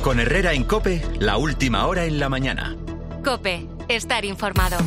Con Herrera en COPE, la última hora en la mañana. COPE, estar informado.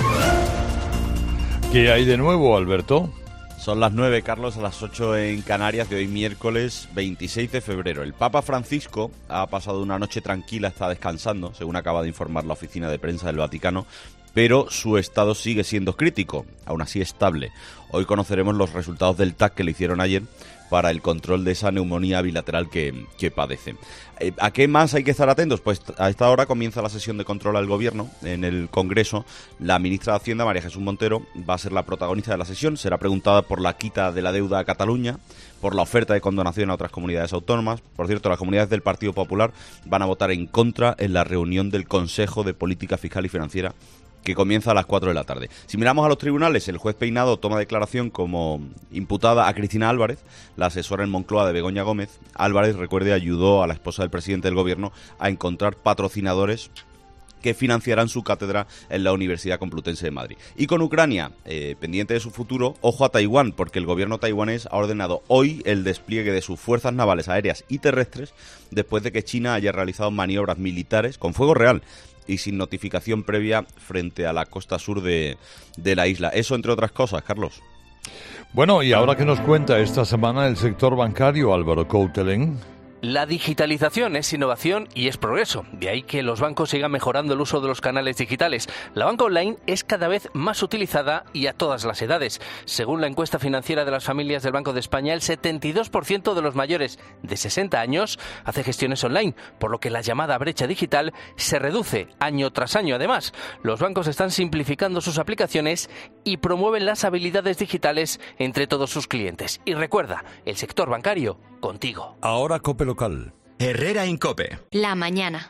¿Qué hay de nuevo, Alberto? Son las 9, Carlos, a las 8 en Canarias de hoy miércoles 26 de febrero. El Papa Francisco ha pasado una noche tranquila, está descansando, según acaba de informar la oficina de prensa del Vaticano, pero su estado sigue siendo crítico, aún así estable. Hoy conoceremos los resultados del TAC que le hicieron ayer para el control de esa neumonía bilateral que padece. ¿A qué más hay que estar atentos? Pues a esta hora comienza la sesión de control al Gobierno en el Congreso. La ministra de Hacienda, María Jesús Montero, va a ser la protagonista de la sesión. Será preguntada por la quita de la deuda a Cataluña, por la oferta de condonación a otras comunidades autónomas. Por cierto, las comunidades del Partido Popular van a votar en contra en la reunión del Consejo de Política Fiscal y Financiera, que comienza a las 4 de la tarde. Si miramos a los tribunales, el juez Peinado toma declaración como imputada a Cristina Álvarez, la asesora en Moncloa de Begoña Gómez. Álvarez, recuerde, ayudó a la esposa del presidente del Gobierno a encontrar patrocinadores que financiarán su cátedra en la Universidad Complutense de Madrid. Y con Ucrania, pendiente de su futuro, ojo a Taiwán, porque el gobierno taiwanés ha ordenado hoy el despliegue de sus fuerzas navales, aéreas y terrestres, después de que China haya realizado maniobras militares con fuego real y sin notificación previa frente a la costa sur de la isla. Eso, entre otras cosas, Carlos. Bueno, y ahora que nos cuenta esta semana el sector bancario, Álvaro Coutelén. La digitalización es innovación y es progreso. De ahí que los bancos sigan mejorando el uso de los canales digitales. La banca online es cada vez más utilizada y a todas las edades. Según la encuesta financiera de las familias del Banco de España, el 72% de los mayores de 60 años hace gestiones online, por lo que la llamada brecha digital se reduce año tras año. Además, los bancos están simplificando sus aplicaciones y promueven las habilidades digitales entre todos sus clientes. Y recuerda, el sector bancario, contigo. Ahora COPE local. Herrera en COPE. La mañana.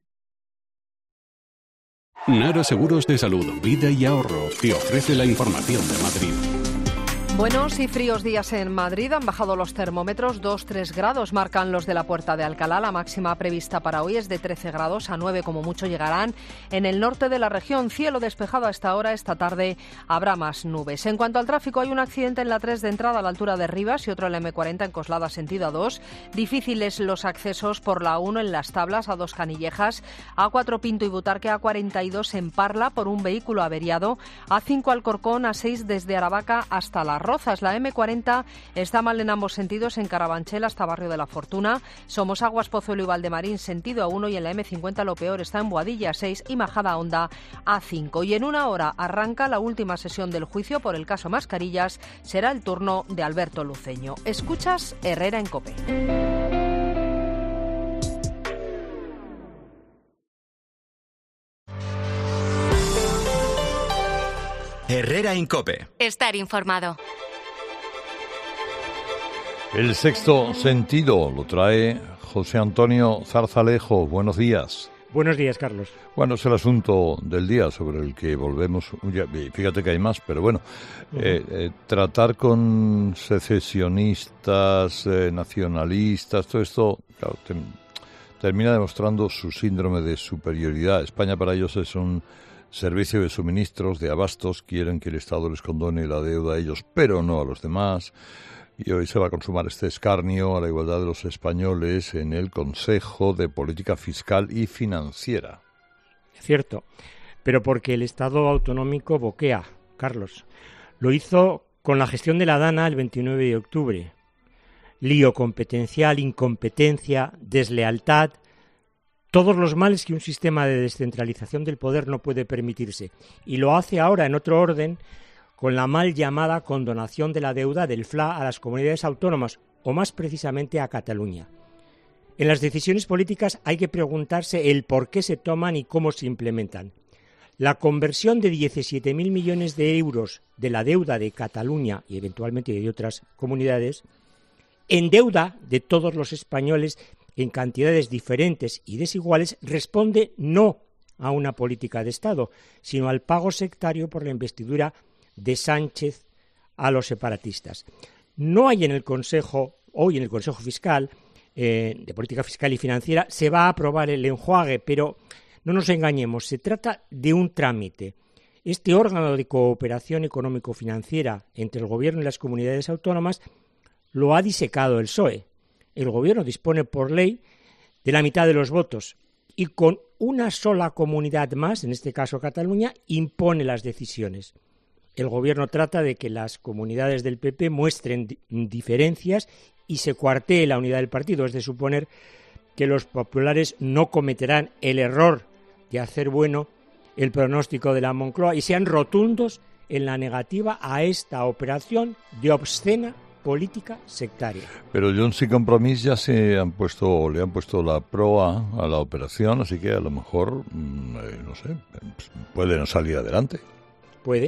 Nara Seguros de Salud, Vida y Ahorro te ofrece la información de Madrid. Buenos y fríos días en Madrid. Han bajado los termómetros, 2-3 grados marcan los de la Puerta de Alcalá. La máxima prevista para hoy es de 13 grados, a 9 como mucho llegarán en el norte de la región. Cielo despejado a esta hora, esta tarde habrá más nubes. En cuanto al tráfico, hay un accidente en la 3 de entrada a la altura de Rivas y otro en la M40 en Coslada sentido A2. Difíciles los accesos por la 1 en Las Tablas, A2 Canillejas, A4 Pinto y Butarque, A42 en Parla por un vehículo averiado, A5 Alcorcón, A6 desde Aravaca hasta Las Rozas. La M40 está mal en ambos sentidos en Carabanchel hasta Barrio de la Fortuna. Somosaguas, Pozuelo y Valdemarín sentido A1 y en la M50 lo peor está en Boadilla 6 y Majada Honda A5. Y en una hora arranca la última sesión del juicio por el caso Mascarillas. Será el turno de Alberto Luceño. Escuchas Herrera en COPE. Herrera en COPE. Estar informado. El sexto sentido lo trae José Antonio Zarzalejo. Buenos días. Buenos días, Carlos. Bueno, es el asunto del día sobre el que volvemos. Fíjate que hay más, pero bueno. Tratar con secesionistas, nacionalistas, todo esto, claro, termina demostrando su síndrome de superioridad. España para ellos es un servicio de suministros, de abastos. Quieren que el Estado les condone la deuda a ellos, pero no a los demás. Y hoy se va a consumar este escarnio a la igualdad de los españoles en el Consejo de Política Fiscal y Financiera. Cierto, pero porque el Estado autonómico boquea, Carlos. Lo hizo con la gestión de la DANA el 29 de octubre. Lío competencial, incompetencia, deslealtad, todos los males que un sistema de descentralización del poder no puede permitirse. Y lo hace ahora en otro orden, con la mal llamada condonación de la deuda del FLA a las comunidades autónomas, o más precisamente a Cataluña. En las decisiones políticas hay que preguntarse el por qué se toman y cómo se implementan. La conversión de 17.000 millones de euros de la deuda de Cataluña y eventualmente de otras comunidades en deuda de todos los españoles en cantidades diferentes y desiguales responde no a una política de Estado, sino al pago sectario por la investidura de Sánchez a los separatistas. No hay en el Consejo, hoy en el Consejo Fiscal, de Política Fiscal y Financiera, se va a aprobar el enjuague, pero no nos engañemos, se trata de un trámite. Este órgano de cooperación económico-financiera entre el Gobierno y las comunidades autónomas lo ha disecado el PSOE. El Gobierno dispone por ley de la mitad de los votos y con una sola comunidad más, en este caso Cataluña, impone las decisiones. El gobierno trata de que las comunidades del PP muestren diferencias y se cuartee la unidad del partido. Es de suponer que los populares no cometerán el error de hacer bueno el pronóstico de la Moncloa y sean rotundos en la negativa a esta operación de obscena política sectaria. Pero Junts y Compromís ya le han puesto la proa a la operación, así que a lo mejor, no sé, puede no salir adelante. Puede,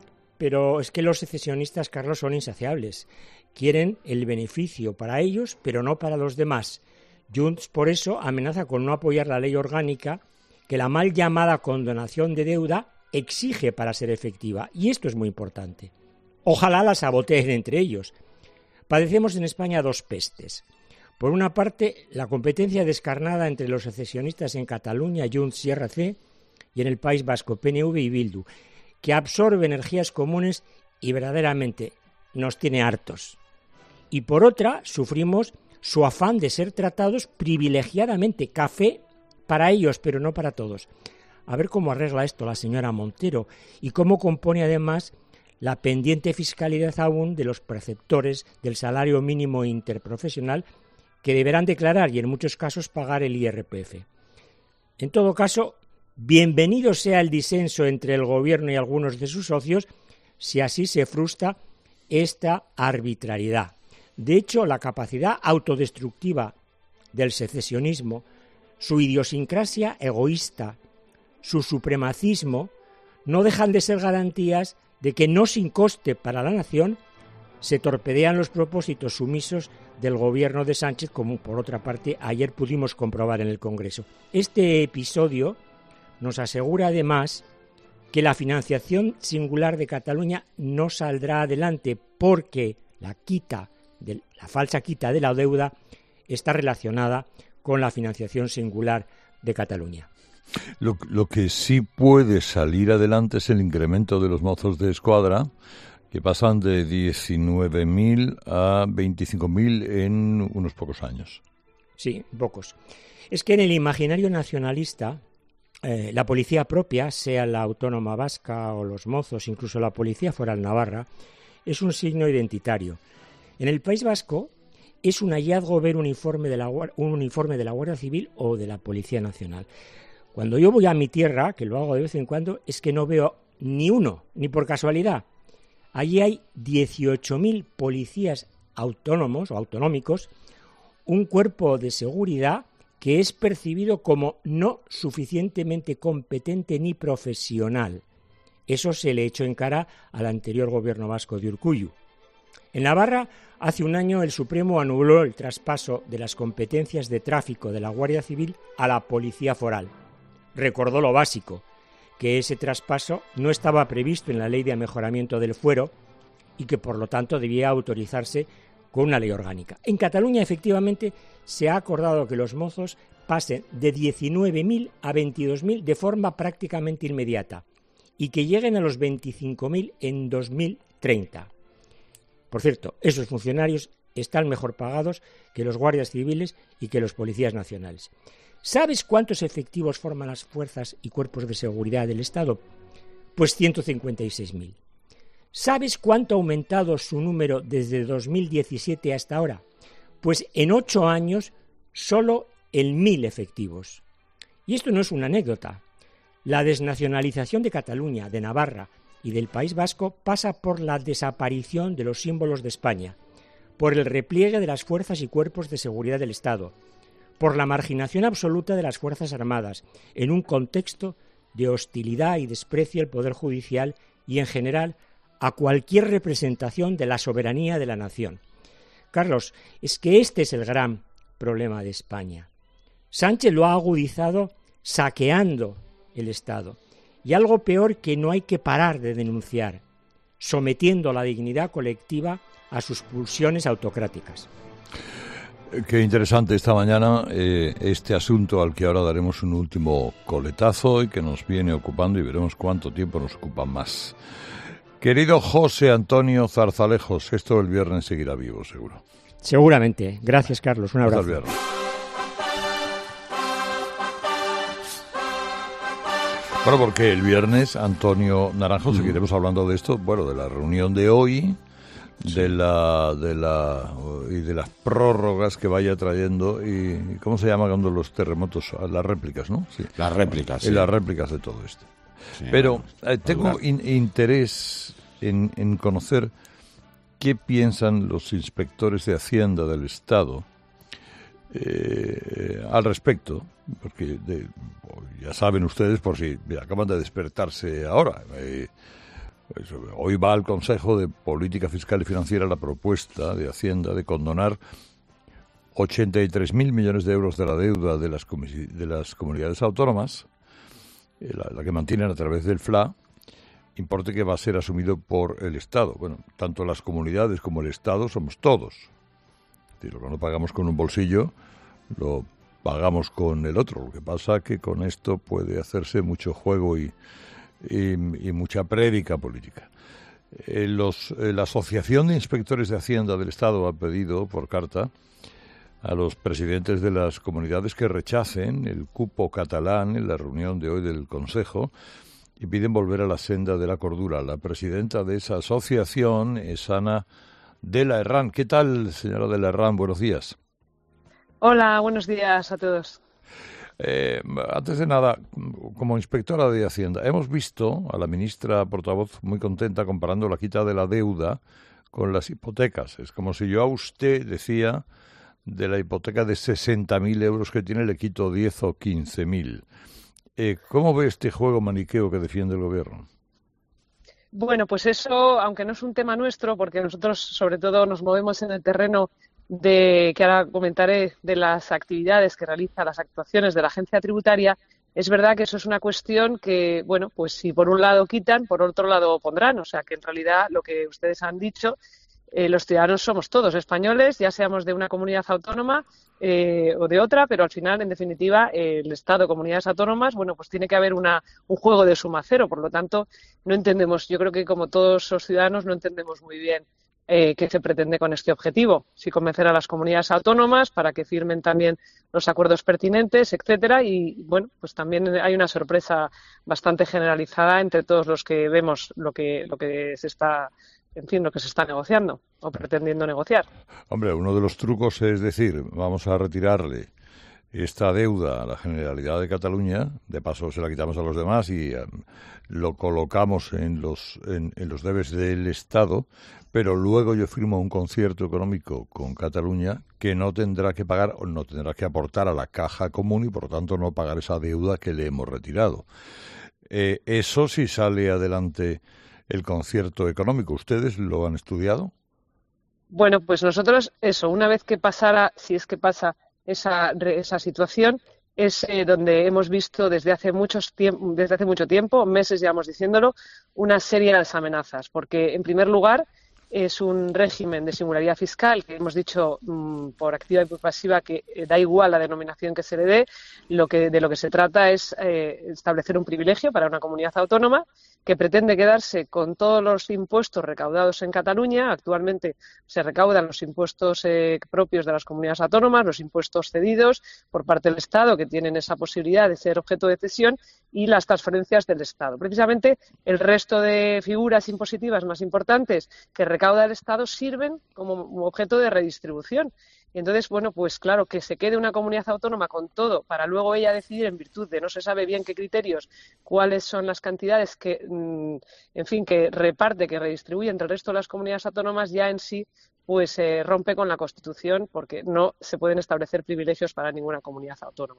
pero es que los secesionistas, Carlos, son insaciables. Quieren el beneficio para ellos, pero no para los demás. Junts, por eso, amenaza con no apoyar la ley orgánica que la mal llamada condonación de deuda exige para ser efectiva. Y esto es muy importante. Ojalá la saboteen entre ellos. Padecemos en España dos pestes. Por una parte, la competencia descarnada entre los secesionistas en Cataluña, Junts y RC, y en el País Vasco, PNV y Bildu, que absorbe energías comunes y verdaderamente nos tiene hartos. Y por otra, sufrimos su afán de ser tratados privilegiadamente, café para ellos, pero no para todos. A ver cómo arregla esto la señora Montero y cómo compone además la pendiente fiscalidad aún de los perceptores del salario mínimo interprofesional que deberán declarar y en muchos casos pagar el IRPF. En todo caso, bienvenido sea el disenso entre el gobierno y algunos de sus socios si así se frustra esta arbitrariedad. De hecho, la capacidad autodestructiva del secesionismo, su idiosincrasia egoísta, su supremacismo, no dejan de ser garantías de que no sin coste para la nación se torpedean los propósitos sumisos del gobierno de Sánchez, como por otra parte ayer pudimos comprobar en el Congreso. Este episodio nos asegura además que la financiación singular de Cataluña no saldrá adelante porque la falsa quita de la deuda está relacionada con la financiación singular de Cataluña. Lo que sí puede salir adelante es el incremento de los mozos de escuadra, que pasan de 19.000 a 25.000 en unos pocos años. Sí, pocos. Es que en el imaginario nacionalista, la policía propia, sea la autónoma vasca o los mozos, incluso la policía foral navarra, es un signo identitario. En el País Vasco es un hallazgo ver un uniforme de la Guardia Civil o de la Policía Nacional. Cuando yo voy a mi tierra, que lo hago de vez en cuando, es que no veo ni uno, ni por casualidad. Allí hay 18.000 policías autónomos o autonómicos, un cuerpo de seguridad que es percibido como no suficientemente competente ni profesional. Eso se le echó en cara al anterior gobierno vasco de Urkullu. En Navarra, hace un año el Supremo anuló el traspaso de las competencias de tráfico de la Guardia Civil a la Policía Foral. Recordó lo básico, que ese traspaso no estaba previsto en la Ley de Mejoramiento del Fuero y que por lo tanto debía autorizarse con una ley orgánica. En Cataluña, efectivamente, se ha acordado que los mozos pasen de 19.000 a 22.000 de forma prácticamente inmediata y que lleguen a los 25.000 en 2030. Por cierto, esos funcionarios están mejor pagados que los guardias civiles y que los policías nacionales. ¿Sabes cuántos efectivos forman las fuerzas y cuerpos de seguridad del Estado? Pues 156.000. ¿Sabes cuánto ha aumentado su número desde 2017 hasta ahora? Pues en 8 años solo en 1.000 efectivos. Y esto no es una anécdota. La desnacionalización de Cataluña, de Navarra y del País Vasco pasa por la desaparición de los símbolos de España, por el repliegue de las fuerzas y cuerpos de seguridad del Estado, por la marginación absoluta de las Fuerzas Armadas, en un contexto de hostilidad y desprecio al Poder Judicial y, en general, a cualquier representación de la soberanía de la nación. Carlos, es que este es el gran problema de España. Sánchez lo ha agudizado saqueando el Estado. Y algo peor que no hay que parar de denunciar, sometiendo la dignidad colectiva a sus pulsiones autocráticas. Qué interesante esta mañana este asunto al que ahora daremos un último coletazo y que nos viene ocupando y veremos cuánto tiempo nos ocupa más. Querido José Antonio Zarzalejos, esto el viernes seguirá vivo, seguro. Seguramente. Gracias, Carlos. Un abrazo. Hasta el viernes. Bueno, porque el viernes, Antonio Naranjo, seguiremos hablando de esto, bueno, de la reunión de hoy, de las prórrogas que vaya trayendo y ¿cómo se llama cuando los terremotos? Las réplicas, ¿no? Sí. Las réplicas, sí. Y las réplicas de todo esto. Sí, pero tengo interés en conocer qué piensan los inspectores de Hacienda del Estado al respecto, porque ya saben ustedes, por si acaban de despertarse ahora, pues, hoy va al Consejo de Política Fiscal y Financiera la propuesta de Hacienda de condonar 83.000 millones de euros de la deuda de las comunidades autónomas, la que mantienen a través del FLA, importe que va a ser asumido por el Estado. Bueno, tanto las comunidades como el Estado somos todos. Es decir, lo que no pagamos con un bolsillo, lo pagamos con el otro. Lo que pasa es que con esto puede hacerse mucho juego y mucha prédica política. La Asociación de Inspectores de Hacienda del Estado ha pedido por carta a los presidentes de las comunidades que rechacen el cupo catalán en la reunión de hoy del Consejo y piden volver a la senda de la cordura. La presidenta de esa asociación es Ana de la Herrán. ¿Qué tal, señora de la Herrán? Buenos días. Hola, buenos días a todos. Antes de nada, como inspectora de Hacienda, hemos visto a la ministra portavoz muy contenta comparando la quita de la deuda con las hipotecas. Es como si yo a usted decía, de la hipoteca de 60.000 euros que tiene le quito 10 o 15.000. ¿Cómo ve este juego maniqueo que defiende el Gobierno? Bueno, pues eso, aunque no es un tema nuestro, porque nosotros sobre todo nos movemos en el terreno que ahora comentaré, de las actividades que realiza, las actuaciones de la agencia tributaria, es verdad que eso es una cuestión que, bueno, pues si por un lado quitan, por otro lado pondrán. O sea, que en realidad lo que ustedes han dicho, los ciudadanos somos todos españoles, ya seamos de una comunidad autónoma o de otra, pero al final, en definitiva, el Estado, comunidades autónomas, bueno, pues tiene que haber un juego de suma cero. Por lo tanto, no entendemos, yo creo que como todos los ciudadanos no entendemos muy bien qué se pretende con este objetivo. Si convencer a las comunidades autónomas para que firmen también los acuerdos pertinentes, etcétera, y bueno, pues también hay una sorpresa bastante generalizada entre todos los que vemos lo que se está, en fin, lo que se está negociando o pretendiendo negociar. Hombre, uno de los trucos es decir, vamos a retirarle esta deuda a la Generalidad de Cataluña, de paso se la quitamos a los demás y lo colocamos en los debes del Estado, pero luego yo firmo un concierto económico con Cataluña que no tendrá que pagar o no tendrá que aportar a la caja común y por lo tanto no pagar esa deuda que le hemos retirado. Eso sí sale adelante el concierto económico. ¿Ustedes lo han estudiado? Bueno, pues nosotros eso, una vez que pasara, si es que pasa esa situación, es donde hemos visto desde hace mucho tiempo, meses llevamos diciéndolo, una serie de amenazas. Porque, en primer lugar, es un régimen de singularidad fiscal que hemos dicho por activa y por pasiva que da igual la denominación que se le dé. De lo que se trata es establecer un privilegio para una comunidad autónoma que pretende quedarse con todos los impuestos recaudados en Cataluña. Actualmente se recaudan los impuestos propios de las comunidades autónomas, los impuestos cedidos por parte del Estado, que tienen esa posibilidad de ser objeto de cesión, y las transferencias del Estado. Precisamente el resto de figuras impositivas más importantes que recauda el Estado sirven como objeto de redistribución. Y entonces, bueno, pues claro, que se quede una comunidad autónoma con todo para luego ella decidir en virtud de no se sabe bien qué criterios, cuáles son las cantidades que, en fin, que reparte, que redistribuye entre el resto de las comunidades autónomas, ya en sí pues rompe con la Constitución, porque no se pueden establecer privilegios para ninguna comunidad autónoma.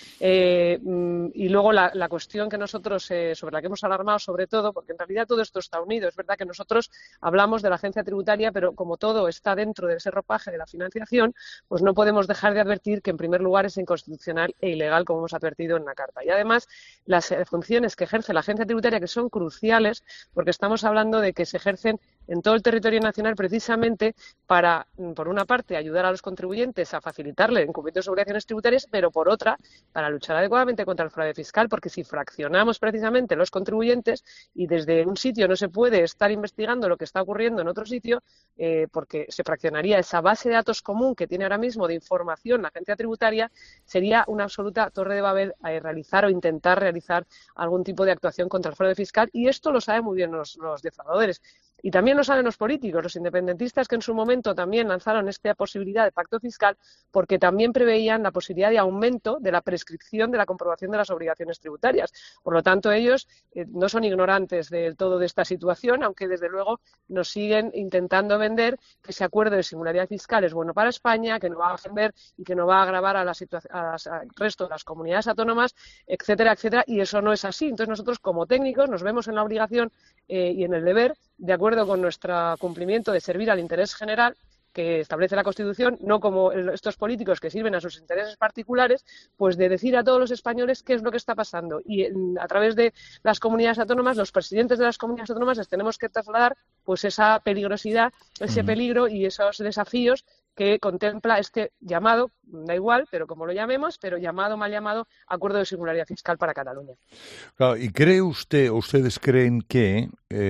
Y luego la cuestión que nosotros, sobre la que hemos alarmado sobre todo, porque en realidad todo esto está unido. Es verdad que nosotros hablamos de la agencia tributaria, pero como todo está dentro de ese ropaje de la financiación, pues no podemos dejar de advertir que en primer lugar es inconstitucional e ilegal, como hemos advertido en la carta. Y además las funciones que ejerce la agencia tributaria, que son cruciales, porque estamos hablando de que se ejercen en todo el territorio nacional precisamente para, por una parte, ayudar a los contribuyentes a facilitarle el cumplimiento de sus obligaciones tributarias, pero por otra, para luchar adecuadamente contra el fraude fiscal, porque si fraccionamos precisamente los contribuyentes y desde un sitio no se puede estar investigando lo que está ocurriendo en otro sitio, porque se fraccionaría esa base de datos común que tiene ahora mismo de información la agencia tributaria, sería una absoluta torre de Babel realizar o intentar realizar algún tipo de actuación contra el fraude fiscal, y esto lo saben muy bien los defraudadores. Y también lo saben los políticos, los independentistas que en su momento también lanzaron esta posibilidad de pacto fiscal porque también preveían la posibilidad de aumento de la prescripción de la comprobación de las obligaciones tributarias. Por lo tanto, ellos no son ignorantes del todo de esta situación, aunque desde luego nos siguen intentando vender que ese acuerdo de singularidad fiscal es bueno para España, que no va a ofender y que no va a agravar al resto de las comunidades autónomas, etcétera, etcétera, y eso no es así. Entonces nosotros como técnicos nos vemos en la obligación y en el deber, de acuerdo con nuestro cumplimiento de servir al interés general que establece la Constitución, no como estos políticos que sirven a sus intereses particulares, pues de decir a todos los españoles qué es lo que está pasando. Y a través de las comunidades autónomas, los presidentes de las comunidades autónomas les tenemos que trasladar pues esa peligrosidad, ese peligro y esos desafíos que contempla este llamado, da igual, pero como lo llamemos, pero llamado, mal llamado, acuerdo de singularidad fiscal para Cataluña. Claro, ¿y cree usted, o ustedes creen que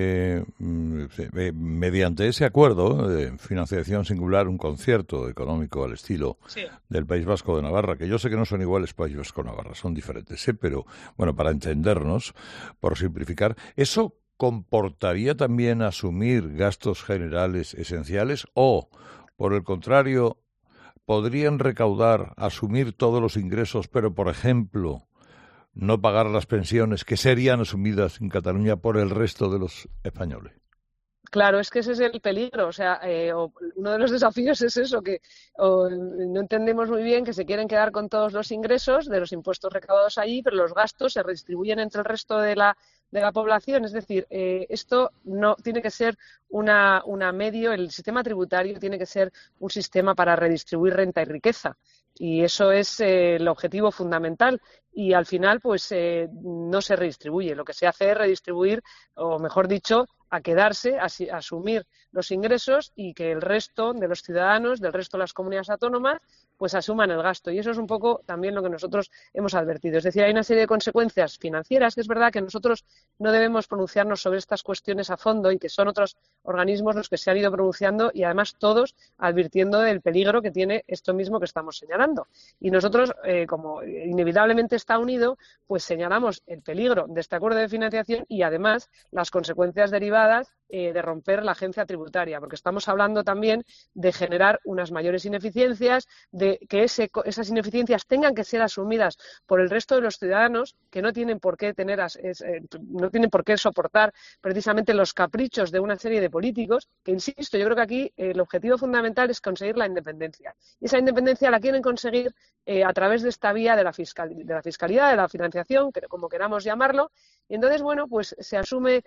mediante ese acuerdo de financiación singular, un concierto económico al estilo del País Vasco de Navarra, que yo sé que no son iguales País Vasco de Navarra, son diferentes, pero bueno, para entendernos, por simplificar, eso comportaría también asumir gastos generales esenciales o, por el contrario, podrían recaudar, asumir todos los ingresos, pero, por ejemplo, no pagar las pensiones que serían asumidas en Cataluña por el resto de los españoles? Claro, es que ese es el peligro. O sea, uno de los desafíos es eso, que no entendemos muy bien que se quieren quedar con todos los ingresos de los impuestos recaudados allí, pero los gastos se redistribuyen entre el resto de la población. Es decir, esto no tiene que ser una medio, el sistema tributario tiene que ser un sistema para redistribuir renta y riqueza. Y eso es el objetivo fundamental. Y al final, pues no se redistribuye. Lo que se hace es redistribuir, o mejor dicho, a quedarse, a asumir los ingresos y que el resto de los ciudadanos, del resto de las comunidades autónomas, pues asuman el gasto. Y eso es un poco también lo que nosotros hemos advertido. Es decir, hay una serie de consecuencias financieras que es verdad que nosotros no debemos pronunciarnos sobre estas cuestiones a fondo y que son otros organismos los que se han ido pronunciando y además todos advirtiendo del peligro que tiene esto mismo que estamos señalando. Y nosotros, como inevitablemente está unido, pues señalamos el peligro de este acuerdo de financiación y además las consecuencias derivadas de romper la agencia tributaria, porque estamos hablando también de generar unas mayores ineficiencias, de que esas ineficiencias tengan que ser asumidas por el resto de los ciudadanos que no tienen por qué no tienen por qué soportar precisamente los caprichos de una serie de políticos, que insisto, yo creo que aquí el objetivo fundamental es conseguir la independencia. Y esa independencia la quieren conseguir a través de esta vía de la fiscalidad, de la financiación, como queramos llamarlo. Y entonces, bueno, pues se asume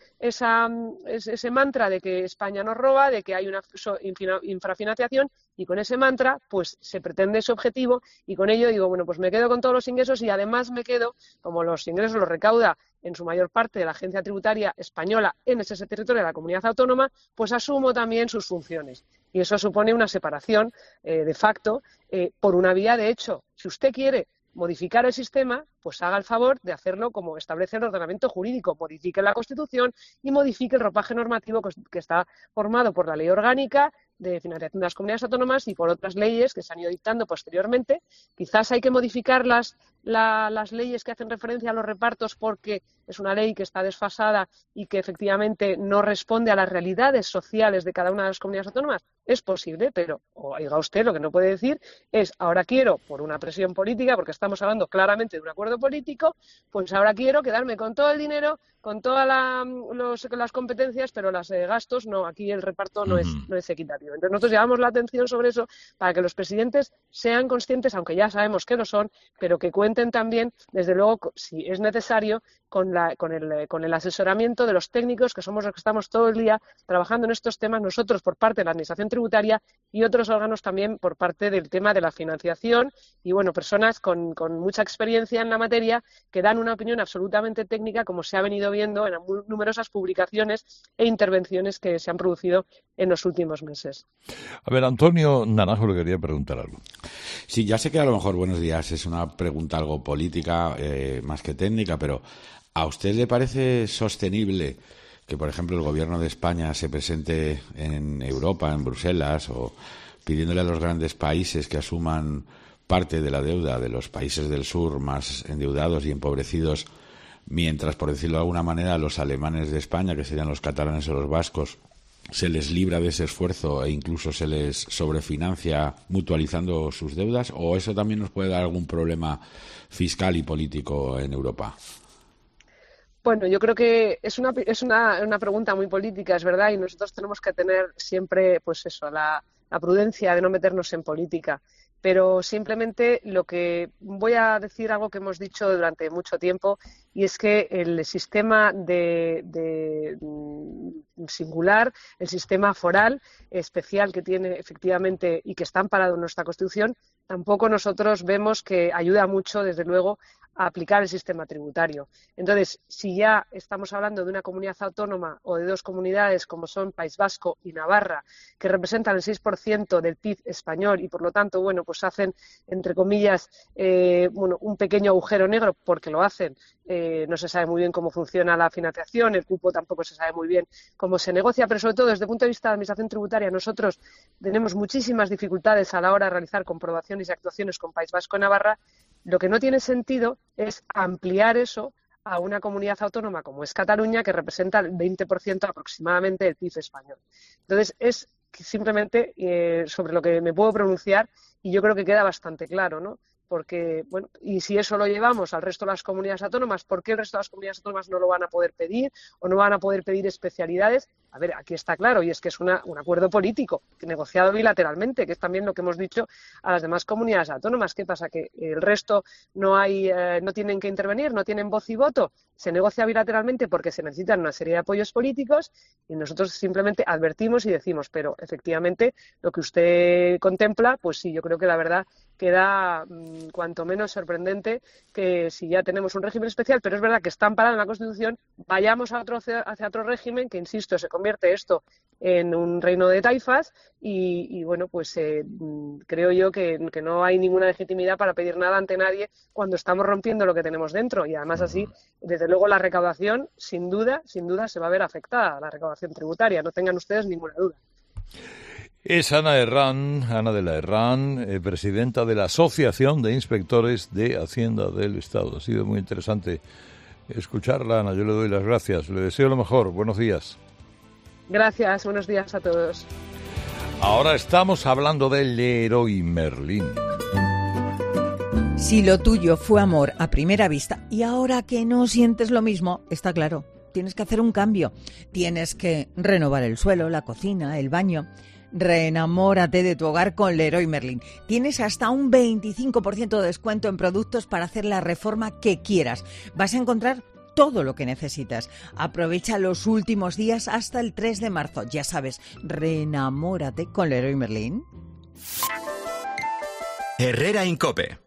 ese mantra de que España nos roba, de que hay una infrafinanciación, y con ese mantra pues se pretende ese objetivo y con ello digo, bueno, pues me quedo con todos los ingresos y además me quedo, como los ingresos los recauda en su mayor parte de la agencia tributaria española en ese territorio de la comunidad autónoma, pues asumo también sus funciones. Y eso supone una separación de facto por una vía de hecho. Si usted quiere modificar el sistema, pues haga el favor de hacerlo como establece el ordenamiento jurídico, modifique la Constitución y modifique el ropaje normativo que está formado por la Ley Orgánica de Financiación de las Comunidades Autónomas y por otras leyes que se han ido dictando posteriormente. Quizás hay que modificar las leyes que hacen referencia a los repartos porque es una ley que está desfasada y que efectivamente no responde a las realidades sociales de cada una de las comunidades autónomas. Es posible, pero oiga usted, lo que no puede decir es ahora quiero, por una presión política, porque estamos hablando claramente de un acuerdo político, pues ahora quiero quedarme con todo el dinero, con todas las competencias, pero los gastos no, aquí el reparto no es equitativo. Entonces nosotros llamamos la atención sobre eso para que los presidentes sean conscientes, aunque ya sabemos que lo son, pero que cuenten también, desde luego, si es necesario, con el asesoramiento de los técnicos, que somos los que estamos todo el día trabajando en estos temas, nosotros por parte de la Administración Tributaria y otros órganos también por parte del tema de la financiación y, bueno, personas con mucha experiencia en la materia que dan una opinión absolutamente técnica, como se ha venido viendo en numerosas publicaciones e intervenciones que se han producido en los últimos meses. A ver, Antonio Naranjo le quería preguntar algo. Sí, ya sé que a lo mejor, buenos días, es una pregunta algo política más que técnica, pero ¿a usted le parece sostenible que, por ejemplo, el Gobierno de España se presente en Europa, en Bruselas, o pidiéndole a los grandes países que asuman parte de la deuda de los países del sur más endeudados y empobrecidos, mientras, por decirlo de alguna manera, a los alemanes de España, que serían los catalanes o los vascos, se les libra de ese esfuerzo e incluso se les sobrefinancia mutualizando sus deudas? ¿O eso también nos puede dar algún problema fiscal y político en Europa? Bueno, yo creo que es una pregunta muy política, es verdad, y nosotros tenemos que tener siempre, pues eso, la prudencia de no meternos en política. Pero simplemente lo que voy a decir algo que hemos dicho durante mucho tiempo, y es que el sistema de singular, el sistema foral especial que tiene efectivamente y que está amparado en nuestra Constitución, tampoco nosotros vemos que ayuda mucho, desde luego, a aplicar el sistema tributario. Entonces, si ya estamos hablando de una comunidad autónoma o de dos comunidades como son País Vasco y Navarra, que representan el 6% del PIB español y, por lo tanto, bueno, pues hacen, entre comillas, un pequeño agujero negro, porque lo hacen. No se sabe muy bien cómo funciona la financiación, el cupo tampoco se sabe muy bien cómo se negocia, pero sobre todo desde el punto de vista de la Administración Tributaria nosotros tenemos muchísimas dificultades a la hora de realizar comprobaciones y actuaciones con País Vasco y Navarra. Lo que no tiene sentido es ampliar eso a una comunidad autónoma como es Cataluña, que representa el 20% aproximadamente del PIB español. Entonces, es simplemente sobre lo que me puedo pronunciar y yo creo que queda bastante claro, ¿no? Porque, bueno, y si eso lo llevamos al resto de las comunidades autónomas, ¿por qué el resto de las comunidades autónomas no lo van a poder pedir o no van a poder pedir especialidades? A ver, aquí está claro, y es que es un acuerdo político negociado bilateralmente, que es también lo que hemos dicho a las demás comunidades autónomas. ¿Qué pasa? ¿Que el resto no tienen que intervenir, no tienen voz y voto? Se negocia bilateralmente porque se necesitan una serie de apoyos políticos y nosotros simplemente advertimos y decimos, pero efectivamente lo que usted contempla, pues sí, yo creo que la verdad queda cuanto menos sorprendente que si ya tenemos un régimen especial, pero es verdad que está amparado en la Constitución, vayamos hacia otro régimen que, insisto, se convierte esto en un reino de taifas y bueno, pues creo yo que no hay ninguna legitimidad para pedir nada ante nadie cuando estamos rompiendo lo que tenemos dentro y además así, desde luego, la recaudación sin duda se va a ver afectada, la recaudación tributaria, no tengan ustedes ninguna duda. Es Ana de la Herrán, presidenta de la Asociación de Inspectores de Hacienda del Estado. Ha sido muy interesante escucharla, Ana. Yo le doy las gracias. Le deseo lo mejor. Buenos días. Gracias. Buenos días a todos. Ahora estamos hablando del Leroy Merlin. Si lo tuyo fue amor a primera vista y ahora que no sientes lo mismo, está claro, tienes que hacer un cambio. Tienes que renovar el suelo, la cocina, el baño. Reenamórate de tu hogar con Leroy Merlin. Tienes hasta un 25% de descuento en productos para hacer la reforma que quieras. Vas a encontrar todo lo que necesitas. Aprovecha los últimos días hasta el 3 de marzo. Ya sabes, reenamórate con Leroy Merlin. Herrera Incope.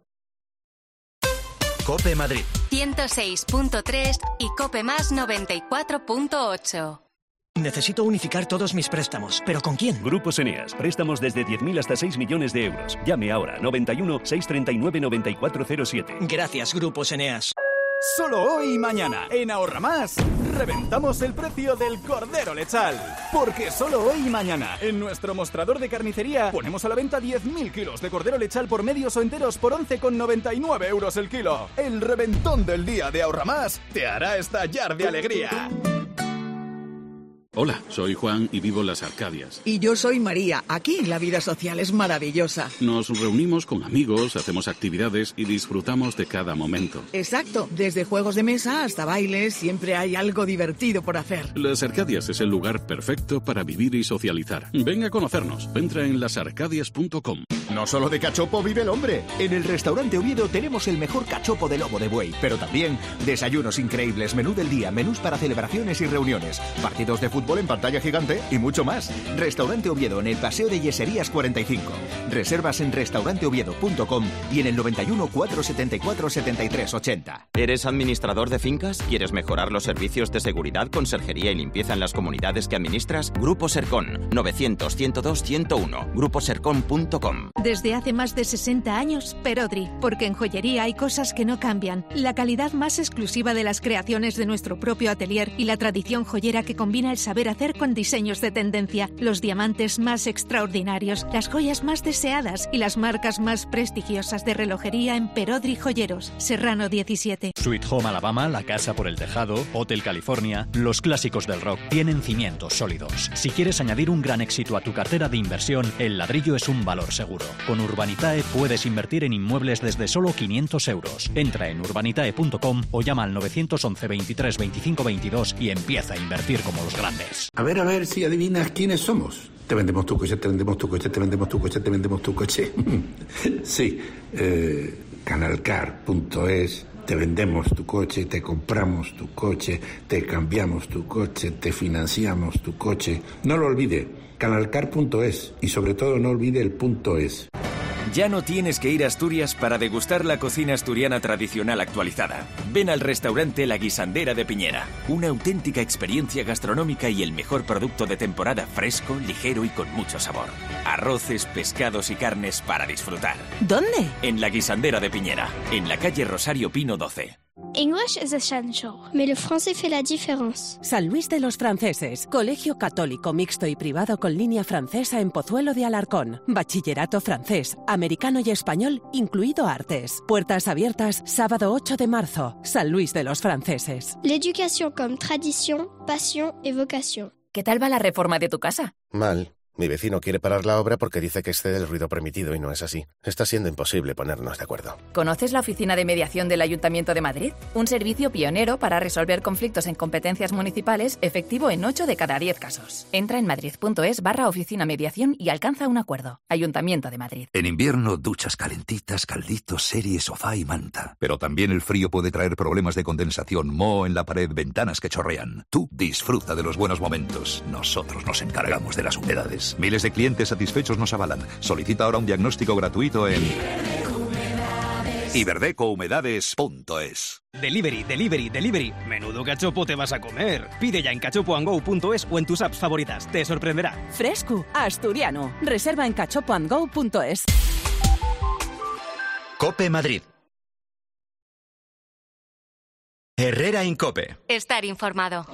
Cope Madrid 106.3 y Cope Más 94.8. Necesito unificar todos mis préstamos, ¿pero con quién? Grupos Eneas. Préstamos desde 10.000 hasta 6 millones de euros. Llame ahora, 91 639 9407. Gracias, Grupos Eneas. Solo hoy y mañana, en Ahorra Más, reventamos el precio del cordero lechal. Porque solo hoy y mañana, en nuestro mostrador de carnicería, ponemos a la venta 10.000 kilos de cordero lechal por medios o enteros por 11,99 euros el kilo. El reventón del día de Ahorra Más te hará estallar de alegría. Hola, soy Juan y vivo en las Arcadias. Y yo soy María. Aquí la vida social es maravillosa. Nos reunimos con amigos, hacemos actividades y disfrutamos de cada momento. Exacto. Desde juegos de mesa hasta bailes, siempre hay algo divertido por hacer. Las Arcadias es el lugar perfecto para vivir y socializar. Ven a conocernos. Entra en lasarcadias.com. No solo de cachopo vive el hombre. En el restaurante Oviedo tenemos el mejor cachopo de lomo de buey, pero también desayunos increíbles, menú del día, menús para celebraciones y reuniones, partidos de fútbol en pantalla gigante y mucho más. Restaurante Oviedo en el Paseo de Yeserías 45. Reservas en restauranteoviedo.com y en el 91 474 73 80. ¿Eres administrador de fincas? ¿Quieres mejorar los servicios de seguridad, conserjería y limpieza en las comunidades que administras? Grupo Sercon, 900 102 101, gruposercon.com. Desde hace más de 60 años, Perodri, porque en joyería hay cosas que no cambian. La calidad más exclusiva de las creaciones de nuestro propio atelier y la tradición joyera que combina el saber hacer con diseños de tendencia, los diamantes más extraordinarios, las joyas más deseadas y las marcas más prestigiosas de relojería en Perodri Joyeros, Serrano 17. Sweet Home Alabama, La Casa por el Tejado, Hotel California, los clásicos del rock tienen cimientos sólidos. Si quieres añadir un gran éxito a tu cartera de inversión, el ladrillo es un valor seguro. Con Urbanitae puedes invertir en inmuebles desde solo 500 euros. Entra en urbanitae.com o llama al 911 23 25 22 y empieza a invertir como los grandes. A ver si adivinas quiénes somos. Te vendemos tu coche, te vendemos tu coche, te vendemos tu coche, te vendemos tu coche. Sí, canalcar.es. Te vendemos tu coche, te compramos tu coche, te cambiamos tu coche, te financiamos tu coche. No lo olvide, canalcar.es y sobre todo no olvide el .es. Ya no tienes que ir a Asturias para degustar la cocina asturiana tradicional actualizada. Ven al restaurante La Guisandera de Piñera. Una auténtica experiencia gastronómica y el mejor producto de temporada, fresco, ligero y con mucho sabor. Arroces, pescados y carnes para disfrutar. ¿Dónde? En La Guisandera de Piñera, en la calle Rosario Pino 12. English is essential, mais le français fait la différence. San Luis de los Franceses, colegio católico mixto y privado con línea francesa en Pozuelo de Alarcón. Bachillerato francés, americano y español, incluido artes. Puertas abiertas sábado 8 de marzo. San Luis de los Franceses. L'éducation comme tradition, passion et vocation. ¿Qué tal va la reforma de tu casa? Mal. Mi vecino quiere parar la obra porque dice que excede el ruido permitido y no es así. Está siendo imposible ponernos de acuerdo. ¿Conoces la Oficina de Mediación del Ayuntamiento de Madrid? Un servicio pionero para resolver conflictos en competencias municipales efectivo en 8 de cada 10 casos. Entra en madrid.es/oficina mediación y alcanza un acuerdo. Ayuntamiento de Madrid. En invierno, duchas calentitas, calditos, series, sofá y manta. Pero también el frío puede traer problemas de condensación, moho en la pared, ventanas que chorrean. Tú disfruta de los buenos momentos. Nosotros nos encargamos de las humedades. Miles de clientes satisfechos nos avalan. Solicita ahora un diagnóstico gratuito en iberdecouhumedades.es. Delivery. Menudo cachopo te vas a comer. Pide ya en cachopoandgo.es o en tus apps favoritas. Te sorprenderá. Fresco, asturiano. Reserva en cachopoandgo.es. COPE Madrid. Herrera Incope. Estar informado.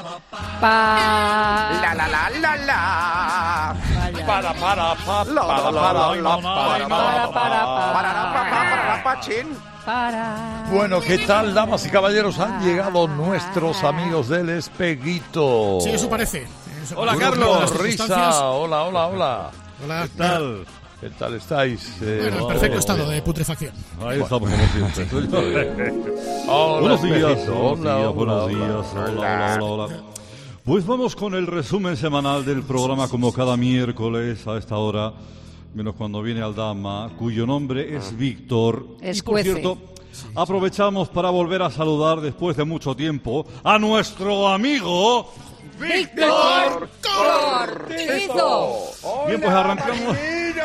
Bueno, ¿qué tal, damas y caballeros? Han llegado nuestros amigos del Espeguito. Sí, eso parece. Hola, Carlos. Risa. Hola. Hola. ¿Qué tal? ¿Qué tal estáis? Bueno, en perfecto estado de putrefacción. Ahí estamos como siempre. Buenos días. Hola. Pues vamos con el resumen semanal del programa como cada miércoles a esta hora, menos cuando viene Aldama, cuyo nombre es Víctor. Es y por cierto, aprovechamos para volver a saludar después de mucho tiempo a nuestro amigo Víctor Cortizo. Bien, pues arrancamos.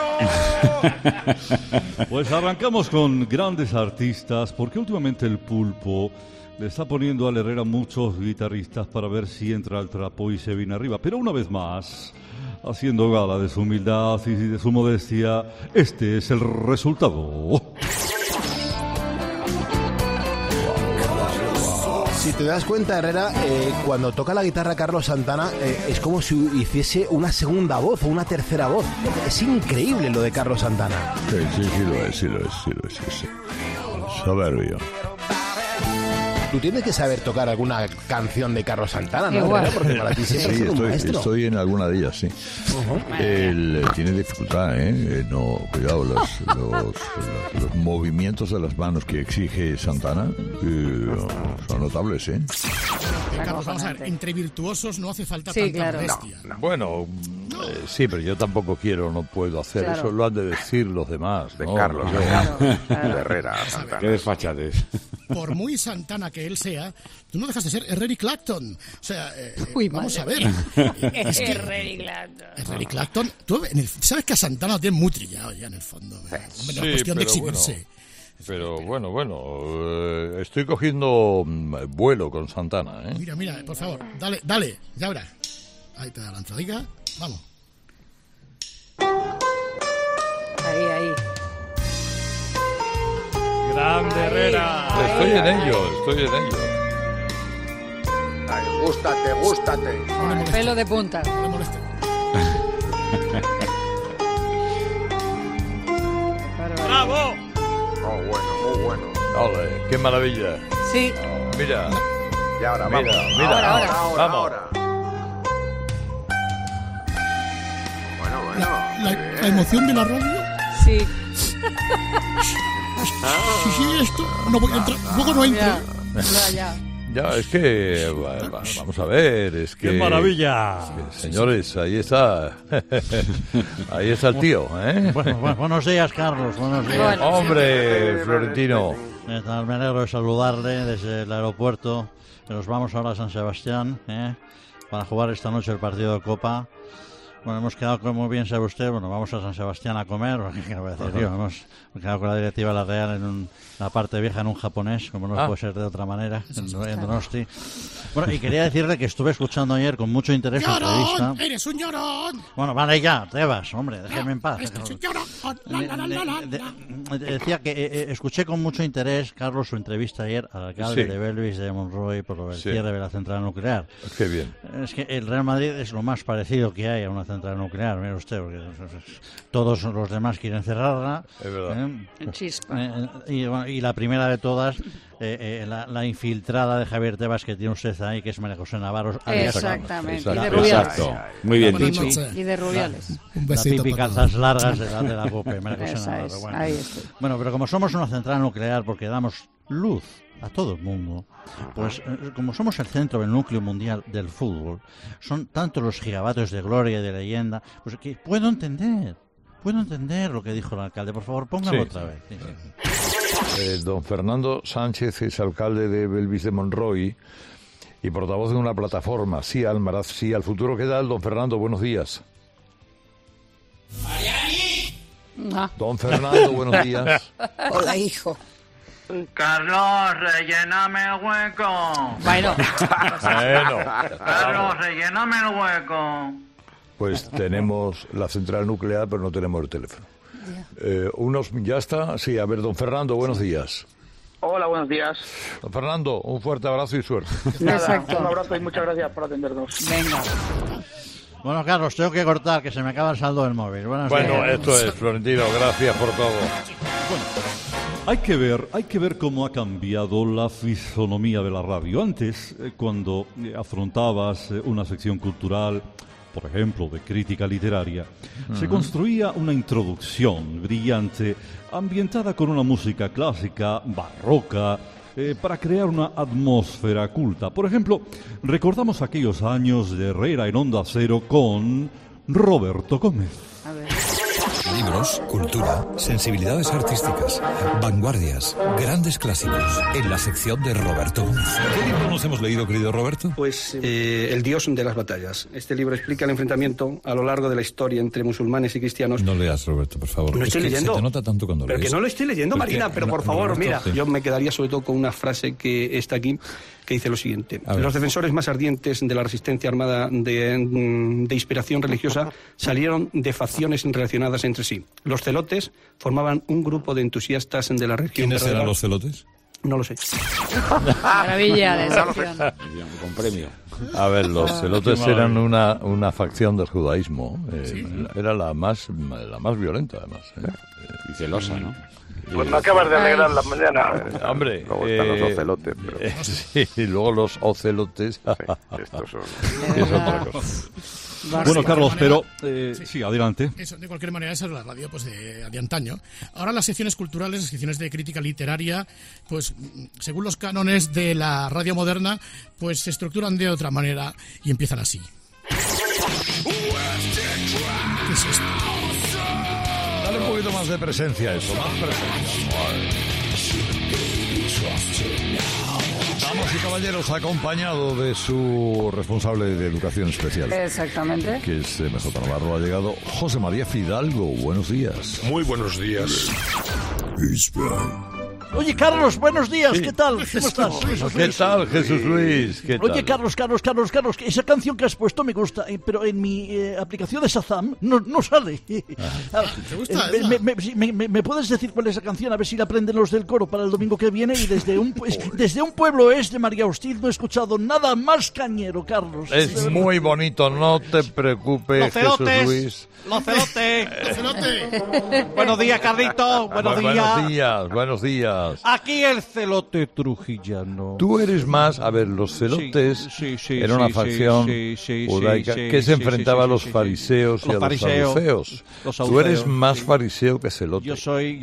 Pues arrancamos con grandes artistas, porque últimamente el Pulpo le está poniendo al Herrera muchos guitarristas para ver si entra al trapo y se viene arriba. Pero una vez más, haciendo gala de su humildad y de su modestia, este es el resultado. Si te das cuenta, Herrera, cuando toca la guitarra Carlos Santana, es como si hiciese una segunda voz o una tercera voz. Es increíble lo de Carlos Santana. Sí lo es. Soberbio. tú tienes que saber tocar alguna canción de Carlos Santana, ¿no? Igual. Porque para ti siempre ha sido un maestro. Estoy en alguna de ellas, sí. Tiene dificultad, no, cuidado, los movimientos de las manos que exige Santana son notables, Carlos, vamos a ver, entre virtuosos no hace falta Sí, tanta claro. modestia. Bueno, sí, pero yo tampoco no puedo hacer Claro. eso, lo han de decir los demás. De ¿no? Carlos, Yo- de Herrera, Santana. Qué desfachatez. Por muy Santana que él sea, tú no dejas de ser Eric Clapton. O sea, Uy, vamos a ver. madre. Es que Eric Clapton. Eric Clapton, sabes que a Santana lo tiene muy trillado ya en el fondo. Hombre, Sí, la cuestión de pero exhibirse. Pero bueno, estoy cogiendo vuelo con Santana, Mira, por favor, dale, ya verás. Ahí te da la entradica, vamos. Ahí. Grande Herrera. Estoy en ello. Ay, gústate. Con el pelo de punta. No le moleste. ¡Bravo! Muy bueno. Ole, qué maravilla. Sí. Mira, Y ahora, vamos. mira, Ahora. vamos. Bueno. La emoción de la radio. Sí. Sí, esto. No voy a entrar. Luego no entro. Ya. Ya, es que, vamos a ver, es que... ¡Qué maravilla! es que, señores, ahí está. Ahí está el tío, Buenos días, Carlos. Buenos días. Bueno. Hombre, Florentino. Me alegro de saludarle desde el aeropuerto. Nos vamos ahora a San Sebastián para jugar esta noche el partido de Copa. Bueno, hemos quedado, como bien sabe usted, vamos a San Sebastián a comer, ¿qué voy a decir yo? Hemos quedado con la directiva de la Real en la parte vieja en un japonés, como no puede ser de otra manera, en Donosti. Bueno, y quería decirle que estuve escuchando ayer con mucho interés la entrevista. ¡Llorón! ¡Eres un llorón! Bueno, vale ya, Tebas, hombre, déjeme en paz. ¡Eres un llorón! Decía que escuché con mucho interés, Carlos, su entrevista ayer al alcalde Sí. de Belvis de Monroy por lo del Sí. cierre de la central nuclear. Qué bien. Es que el Real Madrid es lo más parecido que hay a una central nuclear, mire usted, porque todos los demás quieren cerrarla. Es verdad. Chispa. Y la primera de todas, la infiltrada de Javier Tebas que tiene usted ahí, que es María José Navarro. Exactamente. La- Y de Rubiales. Exacto. Muy bien Buenas dicho. noches. Y de Rubiales. Un La besito típica para todos. calzas largas de la COPE, María José Esa Navarro. es, Bueno. ahí estoy. Bueno, pero como somos una central nuclear porque damos luz a todo el mundo, pues como somos el centro del núcleo mundial del fútbol, son tantos los gigavatios de gloria y de leyenda, pues que puedo entender lo que dijo el alcalde. Por favor, póngalo Sí. otra vez. Sí. Don Fernando Sánchez es alcalde de Belvis de Monroy y portavoz de una plataforma, Sí al Maraz, Sí al Futuro. ¿Qué tal, don Fernando? Buenos días. Don Fernando, buenos días. Hola, hijo. Carlos, relléname el hueco. Bueno. Carlos, relléname el hueco. Pues tenemos la central nuclear, pero no tenemos el teléfono. ¿Ya está? Sí, a ver, don Fernando, buenos días. Hola, buenos días. Don Fernando, un fuerte abrazo y suerte. Nada, un abrazo y muchas gracias por atendernos. Venga. Bueno, Carlos, tengo que cortar, que se me acaba el saldo del móvil. Buenas Bueno, noches. esto es, Florentino, gracias por todo. Hay que ver cómo ha cambiado la fisonomía de la radio. Antes, cuando afrontabas una sección cultural, por ejemplo, de crítica literaria, se construía una introducción brillante, ambientada con una música clásica, barroca, para crear una atmósfera culta. Por ejemplo, recordamos aquellos años de Herrera en Onda Cero con Roberto Gómez. A ver. Libros, cultura, sensibilidades artísticas, vanguardias, grandes clásicos, en la sección de Roberto Gómez. ¿Qué libro nos hemos leído, querido Roberto? Pues El Dios de las batallas. Este libro explica el enfrentamiento a lo largo de la historia entre musulmanes y cristianos. No leas, Roberto, por favor. No estoy leyendo. Se te nota tanto cuando Pero lees. que no lo estoy leyendo, Pues Marina, que- pero por no, favor, Roberto, mira. sí. Yo me quedaría sobre todo con una frase que está aquí, que dice lo siguiente. A ver. Los defensores más ardientes de la resistencia armada de inspiración religiosa salieron de facciones relacionadas entre sí. Los celotes formaban un grupo de entusiastas de la religión ¿Quiénes eran verdadera. los celotes? No lo sé. Maravilla de sección. Con premio. A ver, los celotes eran una facción del judaísmo. Era la más violenta, además. Y celosa, ¿no? Pues me acabas de alegrar la mañana. Hombre, luego están los ocelotes. Pero... sí, y luego los ocelotes. Estos son... es otra cosa. Bueno, Carlos, pero sí, adelante. Eso, de cualquier manera, esa es la radio pues de antaño. Ahora las secciones culturales, las secciones de crítica literaria, pues según los cánones de la radio moderna, pues se estructuran de otra manera y empiezan así. ¿Qué es esto? Dale un poquito más de presencia a eso, más presencia. Damas y caballeros, acompañado de su responsable de educación especial. Exactamente. Que es MJ Navarro, ha llegado José María Fidalgo. Buenos días. Muy buenos días. Oye, Carlos, buenos días, ¿qué tal? ¿Cómo estás? ¿Qué tal, Jesús Luis? ¿Qué tal? Oye, Carlos, esa canción que has puesto me gusta, pero en mi aplicación de Shazam no sale. ¿Te gusta? ¿Me puedes decir cuál es esa canción? A ver si la aprenden los del coro para el domingo que viene. Y desde un pueblo de María Hostil no he escuchado nada más cañero, Carlos. Es muy bonito, no te preocupes, Jesús Luis. ¡Los celotes! Buenos días, Carlito. Buenos días. Aquí el celote trujillano. Tú eres más, a ver, los celotes era una facción judaica que se enfrentaba a los fariseos y a los saduceos. Tú eres más fariseo que celote. Yo soy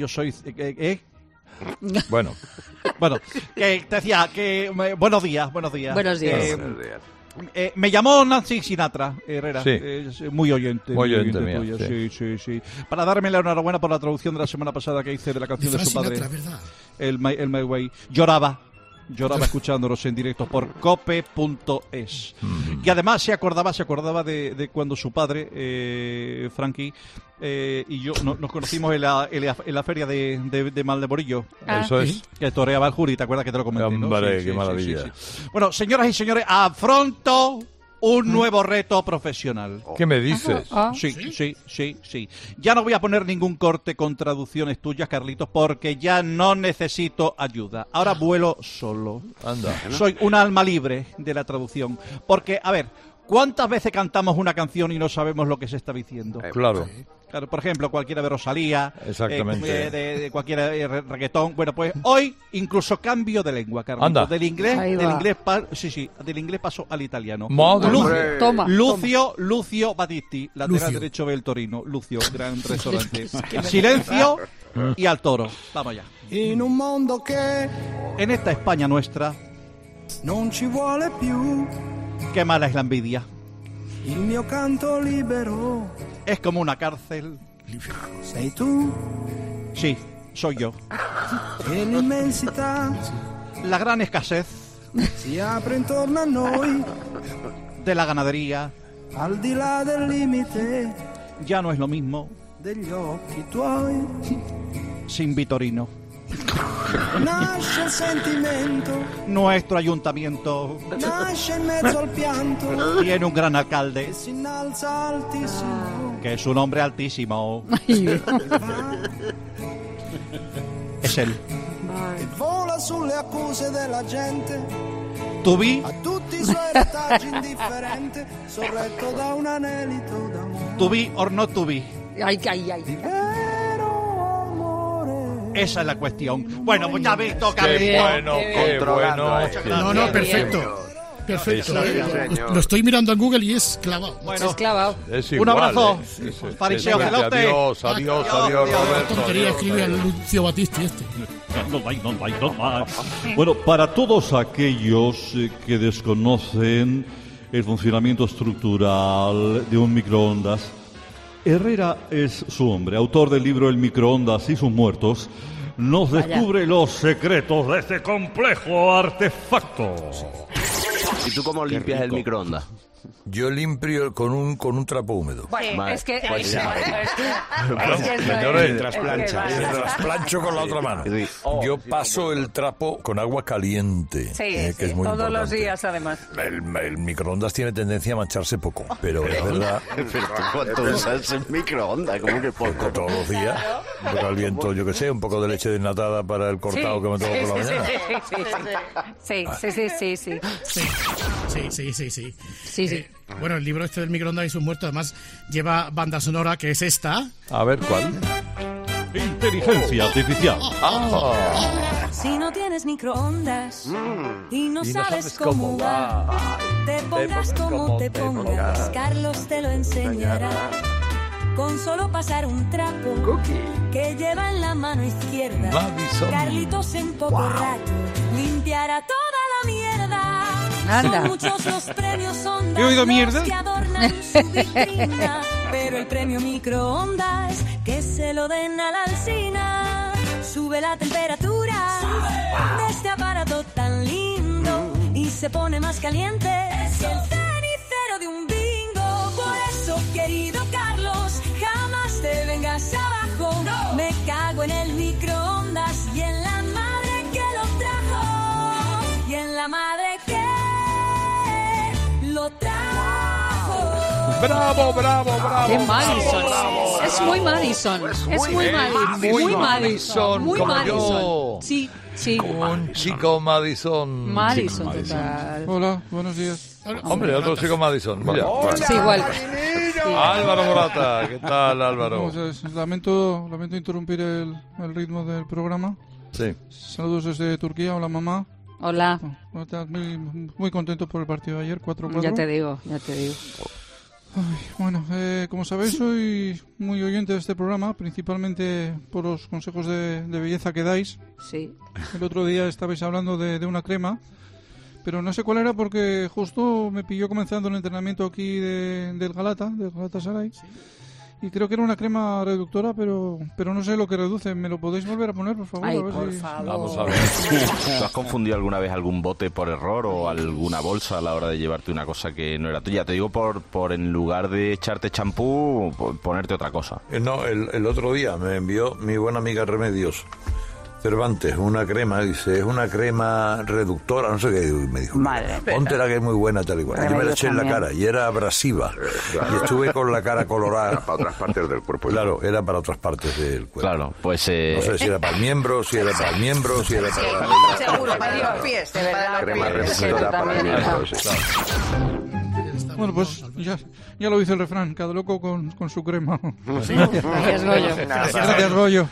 Bueno, que te decía que buenos días. Buenos días. Me llamó Nancy Sinatra, Herrera, Sí. muy oyente mía, tuya, sí. Para darme la enhorabuena por la traducción de la semana pasada que hice de la canción de su padre, ¿verdad? el My Way. Lloraba escuchándonos en directo por cope.es. Y además se acordaba de cuando su padre, Frankie, y yo nos conocimos en la feria de Maldemorillo. Eso es. Que toreaba el Juri, ¿te acuerdas que te lo comenté? Hombre, qué maravilla. Sí. Bueno, señoras y señores, afronto un nuevo reto profesional. ¿Qué me dices? Sí. Ya no voy a poner ningún corte con traducciones tuyas, Carlitos, porque ya no necesito ayuda. Ahora vuelo solo. Anda. Soy un alma libre de la traducción. Porque, a ver, ¿cuántas veces cantamos una canción y no sabemos lo que se está diciendo? Claro. Claro, por ejemplo, cualquiera de Rosalía, Exactamente. de cualquiera reggaetón. Bueno, pues hoy incluso cambio de lengua, Carlos. Anda. Del inglés paso al italiano. Madre. Lucio Battisti, lateral derecho del Torino. Lucio, gran restaurante. Silencio y al toro. Vamos allá. In un mondo che en esta España nuestra non ci vuole più, qué mala es la envidia. il mio canto libero. Es como una cárcel. Sei tu. Sí, soy yo. E l'immensità la gran escasez si apre intorno a noi, de la ganadería, al di là del limite ya no es lo mismo degli occhi tuoi. sin Vitorino. Nasce il sentimento, nuestro ayuntamiento nasce in mezzo al pianto, tiene un gran alcalde si innalza altissimo, que es un hombre altísimo. Es él. e vola sulle accuse della gente, To be, a tutti i suoi retaggi indifferente, sorretto da un anelito d'amore. to be or not to be. Ay. Esa es la cuestión. Bueno, pues ya ves, toca. Qué bueno. No, perfecto. Lo estoy mirando en Google y es clavado. Bueno, Es clavado. Es un igual, abrazo, ¿eh? fariseo celote. Adiós, Roberto. Tontería escribe al Lucio Battisti este. Bueno, para todos aquellos que desconocen el funcionamiento estructural de un microondas, Herrera es su hombre, autor del libro El microondas y sus muertos. Nos descubre los secretos de este complejo artefacto. ¿Y tú cómo limpias el microondas? Yo limpio con un trapo húmedo. Bueno, es que... Señores, trasplancho con la otra mano. Yo paso el trapo con agua caliente, que es muy todos importante. los días, además. El microondas tiene tendencia a mancharse poco, pero es verdad... Pero tú cuánto usas el microondas, ¿cómo que poco? Todos los días, un poco al viento, yo que sé, un poco de leche desnatada para el cortado que me tomo por la mañana. Sí. Bueno, el libro este del microondas y sus muertos, además, lleva banda sonora, que es esta. A ver, ¿cuál? Inteligencia artificial. Si no tienes microondas y no sabes cómo va, te pongas como te pongas, Carlos te lo enseñará. Con solo pasar un trapo que lleva en la mano izquierda, Madison. Carlitos en poco rato limpiará toda la mierda. Anda. Son muchos los premios ondas ¿He oído mierda? que adornan su vitrina, pero el premio microondas que se lo den a la Alsina. Sube la temperatura de este aparato tan lindo y se pone más caliente que el cenicero de un bingo. Por eso, querido Carlos, jamás te vengas abajo. No. Me cago en el microondas y en la madre que lo trajo. Y en la madre que lo trajo. ¡Bravo! ¡Qué Madison! Es muy Madison. Es muy Madison. Muy como Madison. yo. Sí. Un chico Madison. Madison, total. Hola, buenos días. Hombre, otro chico Madison. Mira. Sí, igual. Álvaro Morata, ¿qué tal, Álvaro? Lamento interrumpir el ritmo del programa. Sí. Saludos desde Turquía. Hola, mamá. Hola. Muy contento por el partido de ayer, 4-4. Ya te digo. Ay, bueno, como sabéis, soy muy oyente de este programa, principalmente por los consejos de belleza que dais. Sí. El otro día estabais hablando de una crema, pero no sé cuál era porque justo me pilló comenzando el entrenamiento aquí del Galatasaray. Sí. Y creo que era una crema reductora, pero no sé lo que reduce. ¿Me lo podéis volver a poner, por favor? Ay, a ver por si... favor. Vamos a ver. ¿Tú has confundido alguna vez algún bote por error o alguna bolsa a la hora de llevarte una cosa que no era tuya? Te digo por en lugar de echarte champú, ponerte otra cosa. No, el otro día me envió mi buena amiga Remedios Cervantes una crema, dice, es una crema reductora, no sé qué, y me dijo, póntela que es muy buena, tal y cual. Yo me la eché en la cara y era abrasiva. Y estuve con la cara colorada. Era para otras partes del cuerpo. Claro, era para otras partes del cuerpo. Claro, pues... No sé si era para el miembro, si era para el miembro, si era para... Seguro, para los pies, de verdad. Crema reductora para el miembro, sí. Bueno, pues ya lo dice el refrán, cada loco con su crema. ¿Sí? Gracias, Goyo. Gracias, Goyo.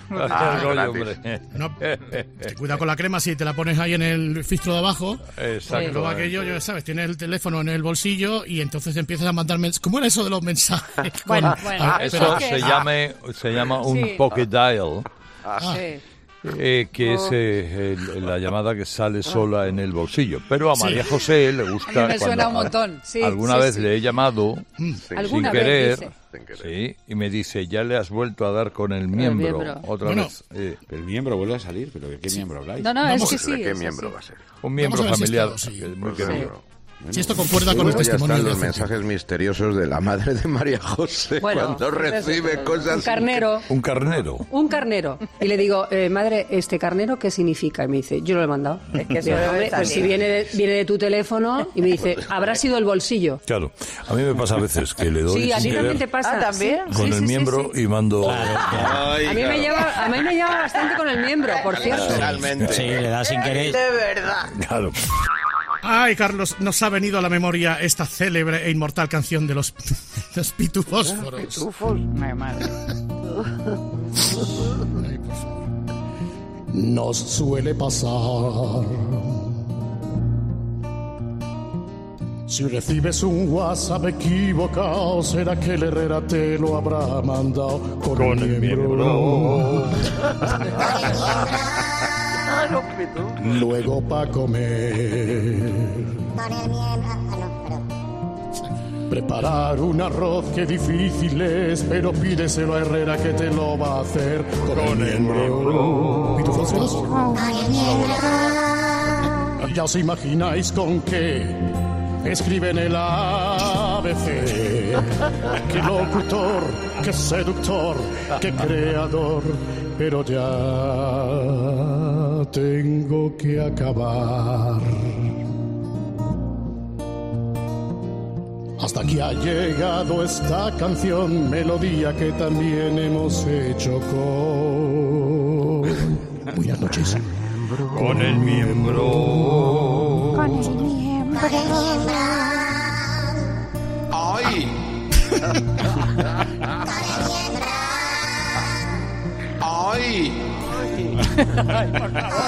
No, cuidado con la crema si te la pones ahí en el filtro de abajo. Exacto. Luego aquello, ya sabes, tienes el teléfono en el bolsillo y entonces empiezas a mandar mensajes. ¿Cómo era eso de los mensajes? Bueno, eso se llama un pocket dial. Sí. Que es la llamada que sale sola en el bolsillo. Pero a María José le gusta... A mí me suena un montón. Sí, alguna vez le he llamado sin querer, y me dice, ya le has vuelto a dar con el miembro. Otra vez. El miembro vuelve a salir, pero ¿de qué miembro habláis? No, es que sí. ¿De qué miembro va a ser? Un miembro familiar. Muy querido. Si esto concuerda con el testimonio. Ya están los mensajes misteriosos de la madre de María José cuando recibe cosas. Un carnero. Un carnero. Y le digo, madre, ¿este carnero qué significa? Y me dice, yo lo he mandado. Es que pues si viene de tu teléfono, y me dice, habrá sido el bolsillo. Claro. A mí me pasa a veces que le doy. Sí, a ti también te pasa. ¿También? Con el miembro y mando. A mí me lleva bastante con el miembro, por cierto. Realmente. Sí, le da sin querer. De verdad. Claro. Ay, Carlos, nos ha venido a la memoria esta célebre e inmortal canción de los pitufósforos. ¿Pitufos? Ay, madre. Nos suele pasar. Si recibes un WhatsApp equivocado, será que el Herrera te lo habrá mandado con el miembro. Luego pa' comer. Preparar un arroz que difícil es, pero pídeselo a Herrera que te lo va a hacer con el miembro. ¿Pitufósforos? Ya os imagináis con qué escriben el ABC. Qué locutor, qué seductor, qué creador, pero ya tengo que acabar. Hasta aquí ha llegado esta canción, melodía que también hemos hecho con... Buenas noches. Con el miembro. Con el miembro. ¡Ay! ¡Ay! Ay, por favor.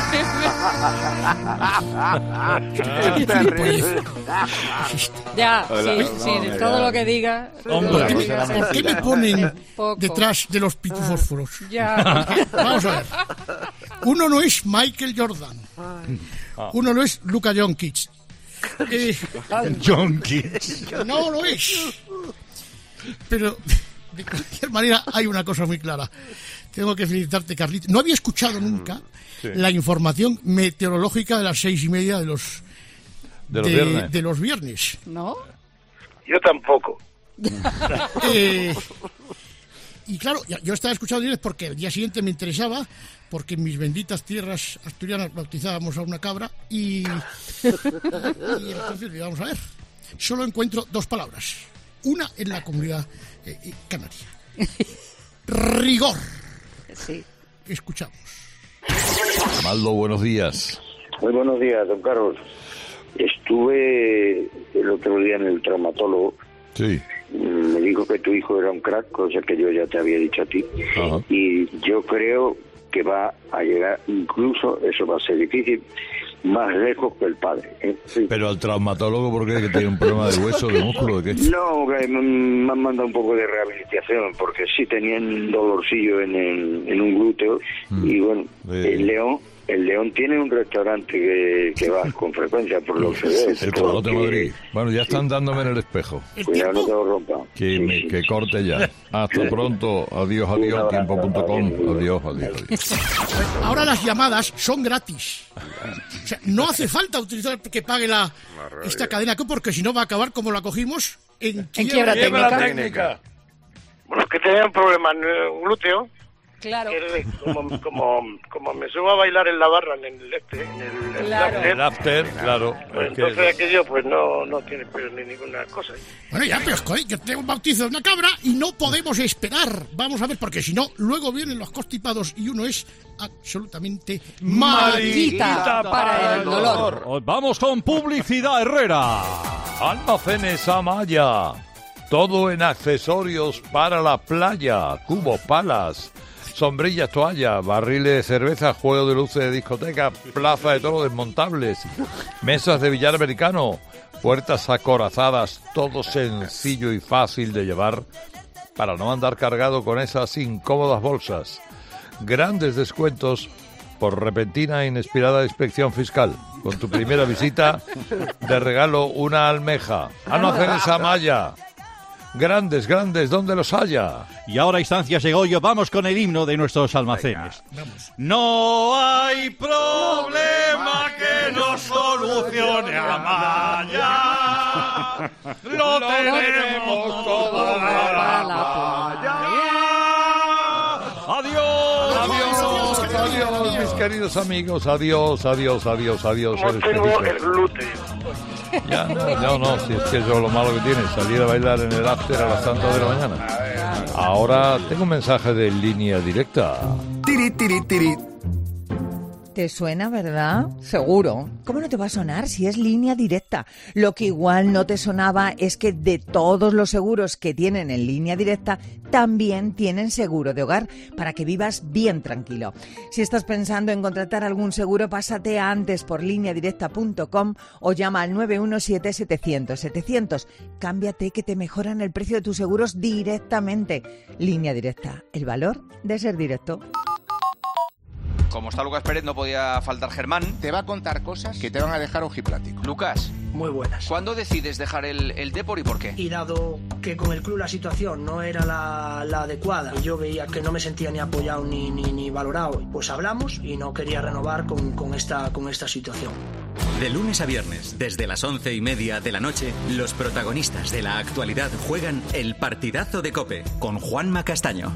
Ya, sí, todo lo que diga. ¿Por qué me ponen detrás de los pitufósforos? Ya. Vamos a ver. Uno no es Michael Jordan. Uno no es Luka Doncic. Doncic. No lo es. Pero de cualquier manera hay una cosa muy clara. Tengo que felicitarte, Carlitos. No había escuchado nunca la información meteorológica de las 6:30 de los viernes. ¿No? Yo tampoco. Y claro, yo estaba escuchando viernes porque el día siguiente me interesaba, porque en mis benditas tierras asturianas bautizábamos a una cabra y entonces vamos a ver. Solo encuentro dos palabras. Una en la comunidad canaria. Rigor. Sí. Escuchamos. Maldo, buenos días. Muy buenos días, don Carlos. Estuve el otro día en el traumatólogo. Sí. Me dijo que tu hijo era un crack, cosa que yo ya te había dicho a ti. Ajá. Y yo creo que va a llegar, incluso, eso va a ser difícil, más lejos que el padre. Sí. Pero al traumatólogo, ¿por qué? ¿Que tiene un problema de hueso, de músculo, de qué? No, que me han mandado un poco de rehabilitación, porque sí tenían un dolorcillo en un glúteo. Y bueno, el León tiene un restaurante que va con frecuencia por los CDs. El Colote Madrid. Bueno, ya están dándome en el espejo. Cuidado, no te lo rompa. Que corte ya. Hasta pronto. Adiós, tiempo.com. Adiós. Ahora las llamadas son gratis. O sea, no hace falta utilizar que pague esta cadena, porque si no va a acabar como la cogimos en quiebra técnica. Bueno, es que tenía un problema en el glúteo. Claro. Como me subo a bailar en la barra, en el after, claro. Entonces aquello pues no tiene ni ninguna cosa. Bueno, ya, pero yo tengo un bautizo de una cabra y no podemos esperar. Vamos a ver, porque si no, luego vienen los constipados y uno es absolutamente maldita para el dolor. Vamos con publicidad, Herrera. Almacenes Amaya. Todo en accesorios para la playa. Cubos, palas, sombrillas, toallas, barriles de cerveza, juego de luces de discoteca, plaza de toros desmontables, mesas de billar americano, puertas acorazadas, todo sencillo y fácil de llevar para no andar cargado con esas incómodas bolsas. Grandes descuentos por repentina e inesperada inspección fiscal. Con tu primera visita, de regalo una almeja. Almacenes Amaya. Grandes, ¿dónde los haya? Y ahora a instancias de Goyo, vamos con el himno de nuestros almacenes. No hay problema que no solucione Amaya. Lo tenemos todo para la playa. Adiós, mis queridos amigos. Adiós. No tengo el glúteo. Ya, no, si es que eso es lo malo que tiene, salir a bailar en el after a las tantas de la mañana. Ahora tengo un mensaje de línea directa. Tiri. ¿Te suena, verdad? Seguro. ¿Cómo no te va a sonar si es línea directa? Lo que igual no te sonaba es que de todos los seguros que tienen en línea directa, también tienen seguro de hogar para que vivas bien tranquilo. Si estás pensando en contratar algún seguro, pásate antes por lineadirecta.com o llama al 917-700-700. Cámbiate que te mejoran el precio de tus seguros directamente. Línea Directa, el valor de ser directo. Como está Lucas Pérez, no podía faltar Germán. Te va a contar cosas que te van a dejar ojiplático. Lucas. Muy buenas. ¿Cuándo decides dejar el Depor y por qué? Y dado que con el club la situación no era la adecuada, y yo veía que no me sentía ni apoyado ni valorado, pues hablamos y no quería renovar con esta situación. De lunes a viernes, desde las 11:30 de la noche, los protagonistas de la actualidad juegan el partidazo de COPE con Juanma Castaño.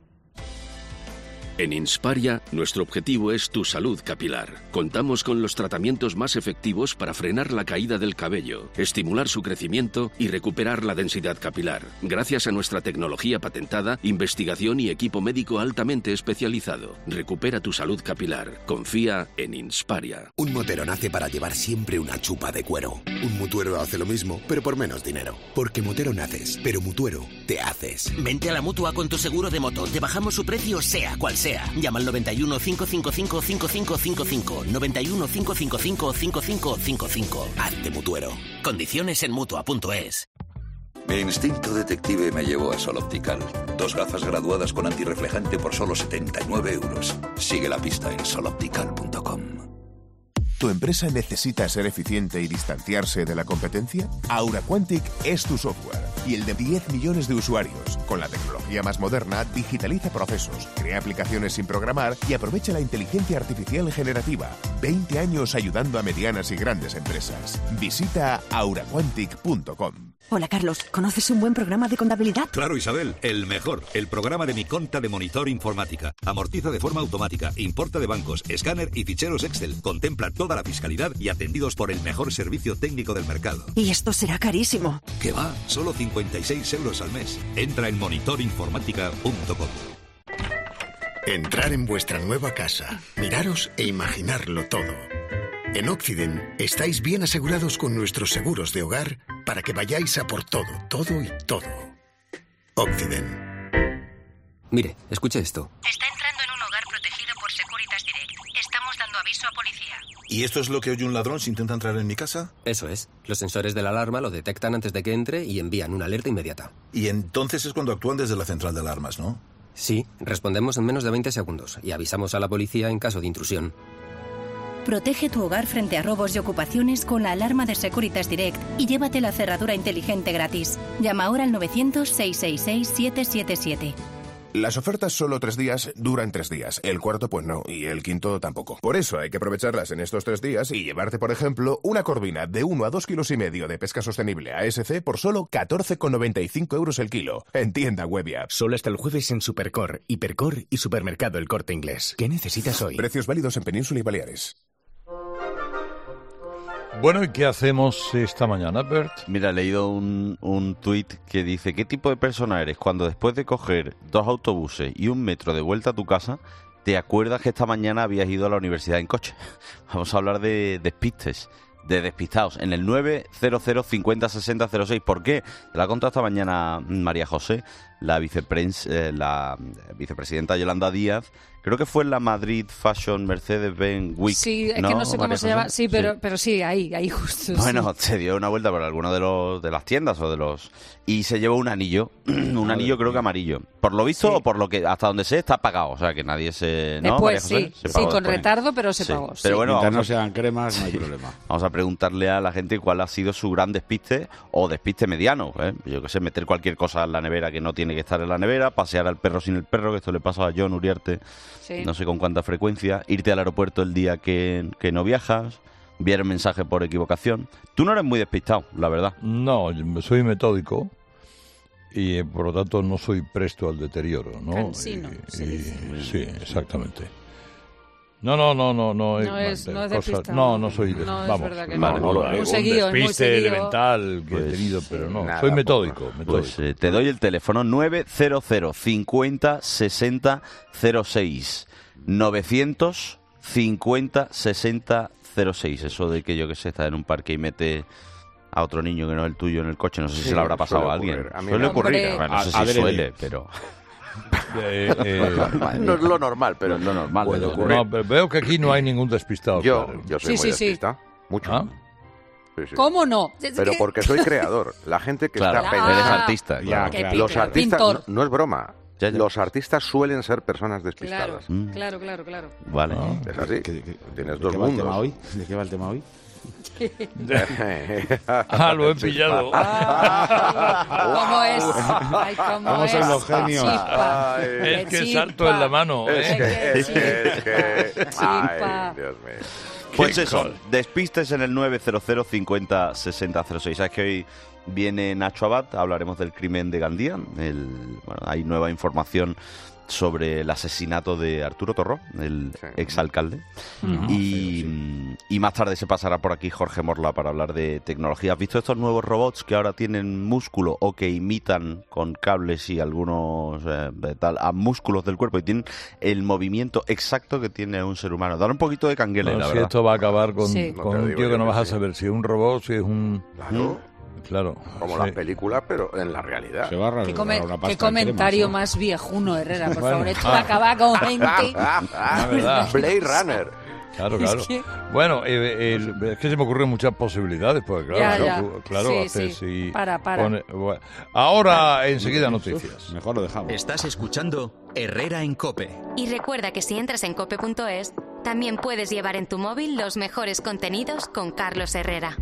En Insparia, nuestro objetivo es tu salud capilar. Contamos con los tratamientos más efectivos para frenar la caída del cabello, estimular su crecimiento y recuperar la densidad capilar, gracias a nuestra tecnología patentada, investigación y equipo médico altamente especializado. Recupera tu salud capilar. Confía en Insparia. Un motero nace para llevar siempre una chupa de cuero. Un mutuero hace lo mismo, pero por menos dinero. Porque motero naces, pero mutuero te haces. Vente a la Mutua con tu seguro de moto. Te bajamos su precio sea cual sea. Llama al 91 555 5555. 91 555 5555. Hazte mutuero. Condiciones en Mutua.es. Mi instinto detective me llevó a Sol Optical. 2 gafas graduadas con antirreflejante por solo 79 euros. Sigue la pista en soloptical.com. ¿Tu empresa necesita ser eficiente y distanciarse de la competencia? Aura Quantic es tu software y el de 10 millones de usuarios. Con la tecnología más moderna, digitaliza procesos, crea aplicaciones sin programar y aprovecha la inteligencia artificial generativa. 20 años ayudando a medianas y grandes empresas. Visita auraquantic.com. Hola, Carlos. ¿Conoces un buen programa de contabilidad? Claro, Isabel. El mejor. El programa de Mi Conta de Monitor Informática. Amortiza de forma automática, importa de bancos, escáner y ficheros Excel. Contempla toda la fiscalidad y atendidos por el mejor servicio técnico del mercado. Y esto será carísimo. ¿Qué va? Solo 56 euros al mes. Entra en monitorinformática.com. Entrar en vuestra nueva casa, miraros e imaginarlo todo. En Occident estáis bien asegurados con nuestros seguros de hogar para que vayáis a por todo, todo y todo. Occident. Mire, escuche esto. Está entrando en un hogar protegido por Securitas Direct. Estamos dando aviso a policía. ¿Y esto es lo que oye un ladrón si intenta entrar en mi casa? Eso es. Los sensores de la alarma lo detectan antes de que entre y envían una alerta inmediata. Y entonces es cuando actúan desde la central de alarmas, ¿no? Sí, respondemos en menos de 20 segundos y avisamos a la policía en caso de intrusión. Protege tu hogar frente a robos y ocupaciones con la alarma de Securitas Direct y llévate la cerradura inteligente gratis. Llama ahora al 900-666-777. Las ofertas solo 3 días duran 3 días. El cuarto pues no, y el quinto tampoco. Por eso hay que aprovecharlas en estos 3 días y llevarte, por ejemplo, una corvina de 1 a 2,5 kilos de pesca sostenible ASC por solo 14,95 euros el kilo. En tienda web y app. Solo hasta el jueves en Supercor, Hipercor y Supermercado El Corte Inglés. ¿Qué necesitas hoy? Precios válidos en Península y Baleares. Bueno, ¿y qué hacemos esta mañana, Bert? Mira, he leído un tuit que dice: ¿qué tipo de persona eres cuando después de coger 2 autobuses y 1 metro de vuelta a tu casa, te acuerdas que esta mañana habías ido a la universidad en coche? Vamos a hablar de despistes, de despistados, en el 900 50 60 06. ¿Por qué? Te la ha contado esta mañana María José, la vicepresidenta Yolanda Díaz. Creo que fue en la Madrid Fashion Mercedes-Benz Week. Sí, es que no sé cómo se llama. Sí, pero sí, ahí justo. Bueno, se dio una vuelta por alguno de las tiendas o de los... Y se llevó un anillo, anillo creo que amarillo. Por lo visto, o por lo que hasta donde sé, está pagado. O sea, que nadie se... ¿no? Después, sí, con retardo, pero se pagó. Pero bueno, mientras no sean cremas, no hay problema. Vamos a preguntarle a la gente cuál ha sido su gran despiste o despiste mediano. Yo qué sé, meter cualquier cosa en la nevera que no tiene que estar en la nevera, pasear al perro sin el perro, que esto le pasa a John Uriarte. Sí. No sé con cuánta frecuencia, irte al aeropuerto el día que no viajas, enviar un mensaje por equivocación. Tú no eres muy despistado, la verdad. No, soy metódico y por lo tanto no soy presto al deterioro, ¿no? Cansino, sí, exactamente. No es despistado. No soy no, vamos, es verdad que un despiste elemental que he tenido, pero no, soy metódico. Pues te doy el teléfono 900 50 60 06. 950 60 06. Eso de que yo que sé, estás en un parque y mete a otro niño que no es el tuyo en el coche, no sé si se le habrá pasado a alguien. Suele ocurrir, no sé si suele, pero... no es lo normal, pero es lo normal. No, pero veo que aquí no hay ningún despistado. Yo soy muy despistado. Mucho. ¿Ah? Sí. ¿Cómo no? Pero porque soy creador. La gente que está pendiente. Eres artista. Claro. Los artistas, no es broma. Los artistas suelen ser personas despistadas. Claro. Vale. Es así. Tienes 2 mundos. ¿De qué va el tema hoy? Lo he pillado. ¿Cómo es? ¿Cómo son los genios? Es que salto en la mano. Es que... Ay, Dios mío. Pues eso, despistes en el 900 50 60 06. Sabes que hoy viene Nacho Abad, hablaremos del crimen de Gandía. Hay nueva información sobre el asesinato de Arturo Torró, el exalcalde. Y más tarde se pasará por aquí Jorge Morla para hablar de tecnología. ¿Has visto estos nuevos robots que ahora tienen músculo o que imitan con cables y algunos a músculos del cuerpo y tienen el movimiento exacto que tiene un ser humano? Dan un poquito de canguele, la verdad. Si esto va a acabar con un tío que no vas a saber si es un robot, si es un... Claro. Como las películas, pero en la realidad. Se va a ¿Qué comentario más viejuno, Herrera? Por favor, esto va a acabar con gente... Blade Runner. Claro. Bueno, es que se me ocurren muchas posibilidades, pues claro, sí. Para. Ahora, enseguida noticias. Mejor lo dejamos. Estás escuchando Herrera en COPE. Y recuerda que si entras en cope.es, también puedes llevar en tu móvil los mejores contenidos con Carlos Herrera.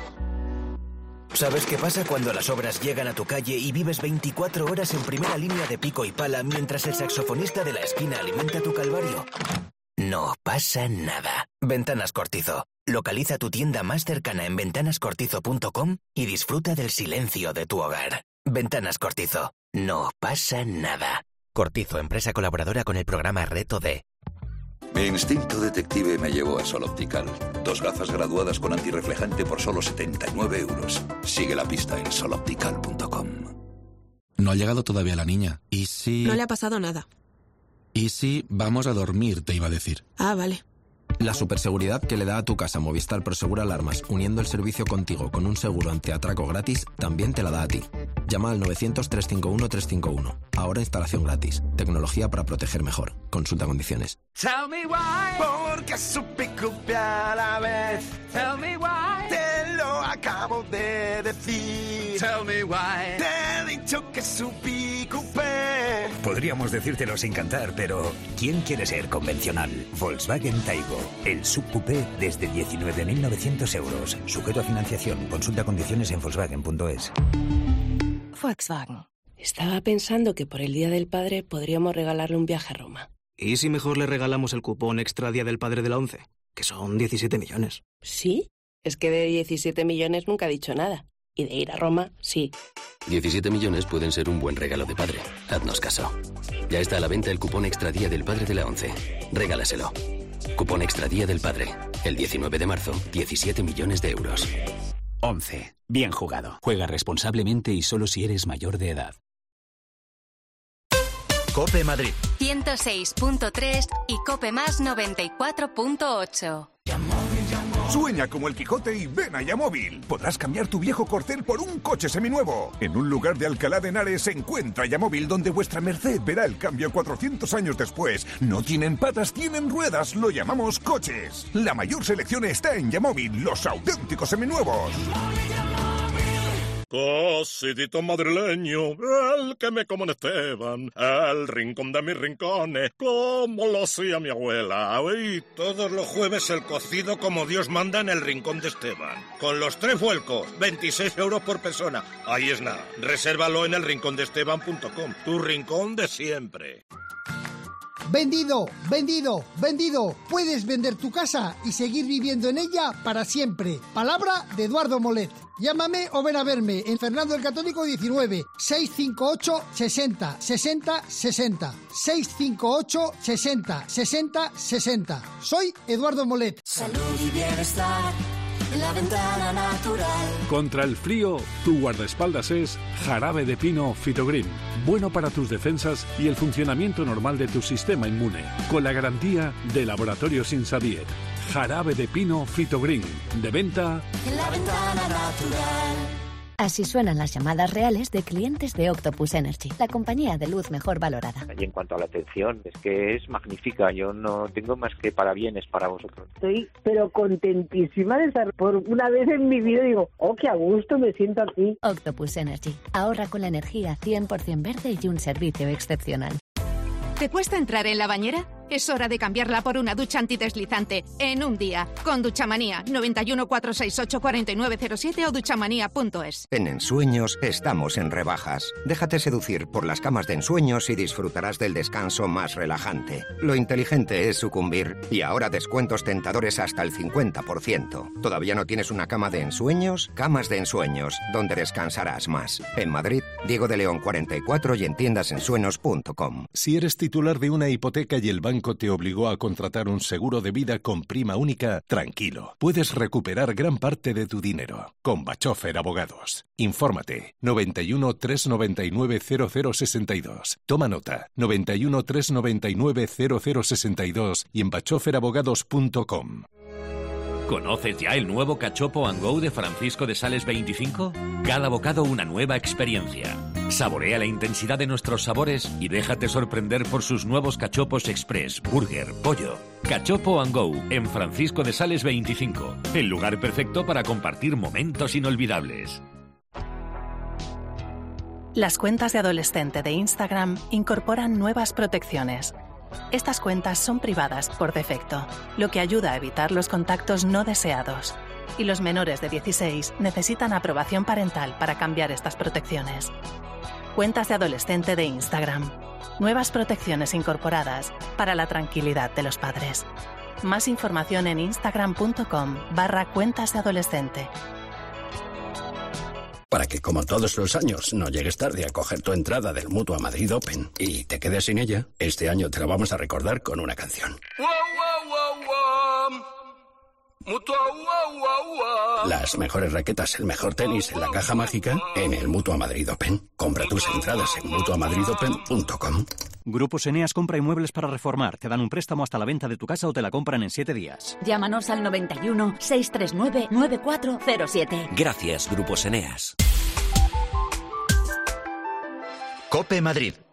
¿Sabes qué pasa cuando las obras llegan a tu calle y vives 24 horas en primera línea de pico y pala mientras el saxofonista de la esquina alimenta tu calvario? No pasa nada. Ventanas Cortizo. Localiza tu tienda más cercana en ventanascortizo.com y disfruta del silencio de tu hogar. Ventanas Cortizo. No pasa nada. Cortizo, empresa colaboradora con el programa Reto D. Mi instinto detective me llevó a Sol Optical. 2 gafas graduadas con antirreflejante por solo 79 euros. Sigue la pista en soloptical.com. No ha llegado todavía la niña. ¿Y si...? No le ha pasado nada. ¿Y si vamos a dormir, te iba a decir? Ah, vale. La superseguridad que le da a tu casa Movistar Prosegur Alarmas, uniendo el servicio contigo con un seguro antiatraco gratis, también te la da a ti. Llama al 900-351-351. Ahora instalación gratis. Tecnología para proteger mejor. Consulta condiciones. Tell me why, porque supe copiar a la vez. Tell me why, te lo acabo de decir. Tell me why, te he dicho que supe copiar. Podríamos decírtelo sin cantar, pero ¿quién quiere ser convencional? Volkswagen Taigo, el subcoupé desde 19.900 euros. Sujeto a financiación. Consulta condiciones en Volkswagen.es. Volkswagen. Estaba pensando que por el Día del Padre podríamos regalarle un viaje a Roma. ¿Y si mejor le regalamos el cupón extra Día del Padre de la 11? Que son 17 millones. ¿Sí? Es que de 17 millones nunca ha dicho nada. Y de ir a Roma, sí. 17 millones pueden ser un buen regalo de padre. Haznos caso. Ya está a la venta el cupón extra Día del Padre de la 11. Regálaselo. Cupón extra Día del Padre. El 19 de marzo, 17 millones de euros. 11. Bien jugado. Juega responsablemente y solo si eres mayor de edad. COPE Madrid 106.3 y COPE Más 94.8. Sueña como el Quijote y ven a Yamóvil. Podrás cambiar tu viejo Corcel por un coche seminuevo. En un lugar de Alcalá de Henares se encuentra Yamóvil, donde vuestra merced verá el cambio 400 años después. No tienen patas, tienen ruedas. Lo llamamos coches. La mayor selección está en Yamóvil, los auténticos seminuevos. Cosidito madrileño, el que me como en Esteban, el rincón de mis rincones, como lo hacía mi abuela. Y todos los jueves el cocido como Dios manda en el rincón de Esteban. Con los 3 vuelcos, 26 euros por persona. Ahí es nada, resérvalo en elrincondeesteban.com, tu rincón de siempre. ¡Vendido! ¡Vendido! ¡Vendido! Puedes vender tu casa y seguir viviendo en ella para siempre. Palabra de Eduardo Molet. Llámame o ven a verme en Fernando el Católico 19 658 60 60 60 658 60 60 60. Soy Eduardo Molet. Salud y bienestar. La Ventana Natural. Contra el frío, tu guardaespaldas es Jarabe de Pino Fitogreen. Bueno para tus defensas y el funcionamiento normal de tu sistema inmune. Con la garantía de Laboratorios Insadiet. Jarabe de Pino Fitogreen. De venta en La Ventana Natural. Así suenan las llamadas reales de clientes de Octopus Energy, la compañía de luz mejor valorada. Y en cuanto a la atención, es que es magnífica. Yo no tengo más que parabienes para vosotros. Estoy pero contentísima de estar por una vez en mi vida. Digo, oh, qué a gusto me siento aquí. Octopus Energy. Ahorra con la energía 100% verde y un servicio excepcional. ¿Te cuesta entrar en la bañera? Es hora de cambiarla por una ducha antideslizante en un día. Con Duchamanía, 91 468 4907 o duchamanía.es. En Ensueños estamos en rebajas. Déjate seducir por las camas de ensueños y disfrutarás del descanso más relajante. Lo inteligente es sucumbir y ahora descuentos tentadores hasta el 50%. ¿Todavía no tienes una cama de ensueños? Camas de ensueños, donde descansarás más. En Madrid, Diego de León 44 y en tiendasensueños.com. Si eres titular de una hipoteca y el banco te obligó a contratar un seguro de vida con prima única, tranquilo. Puedes recuperar gran parte de tu dinero. Con Bachofer Abogados. Infórmate. 91 399 0062. Toma nota. 91 399 0062 y en bachoferabogados.com. ¿Conoces ya el nuevo Cachopo & Go de Francisco de Sales 25? Cada bocado una nueva experiencia. Saborea la intensidad de nuestros sabores y déjate sorprender por sus nuevos cachopos express, burger, pollo. Cachopo & Go en Francisco de Sales 25. El lugar perfecto para compartir momentos inolvidables. Las cuentas de adolescente de Instagram incorporan nuevas protecciones. Estas cuentas son privadas por defecto, lo que ayuda a evitar los contactos no deseados. Y los menores de 16 necesitan aprobación parental para cambiar estas protecciones. Cuentas de adolescente de Instagram. Nuevas protecciones incorporadas para la tranquilidad de los padres. Más información en instagram.com/cuentas de adolescente. Para que, como todos los años, no llegues tarde a coger tu entrada del Mutua Madrid Open y te quedes sin ella, este año te la vamos a recordar con una canción. Mutua, las mejores raquetas, el mejor tenis en la caja mágica en el Mutua Madrid Open. Compra tus entradas en mutuamadridopen.com. Grupos Eneas compra inmuebles para reformar. Te dan un préstamo hasta la venta de tu casa o te la compran en 7 días. Llámanos al 91 639 9407. Gracias, Grupos Eneas. COPE Madrid.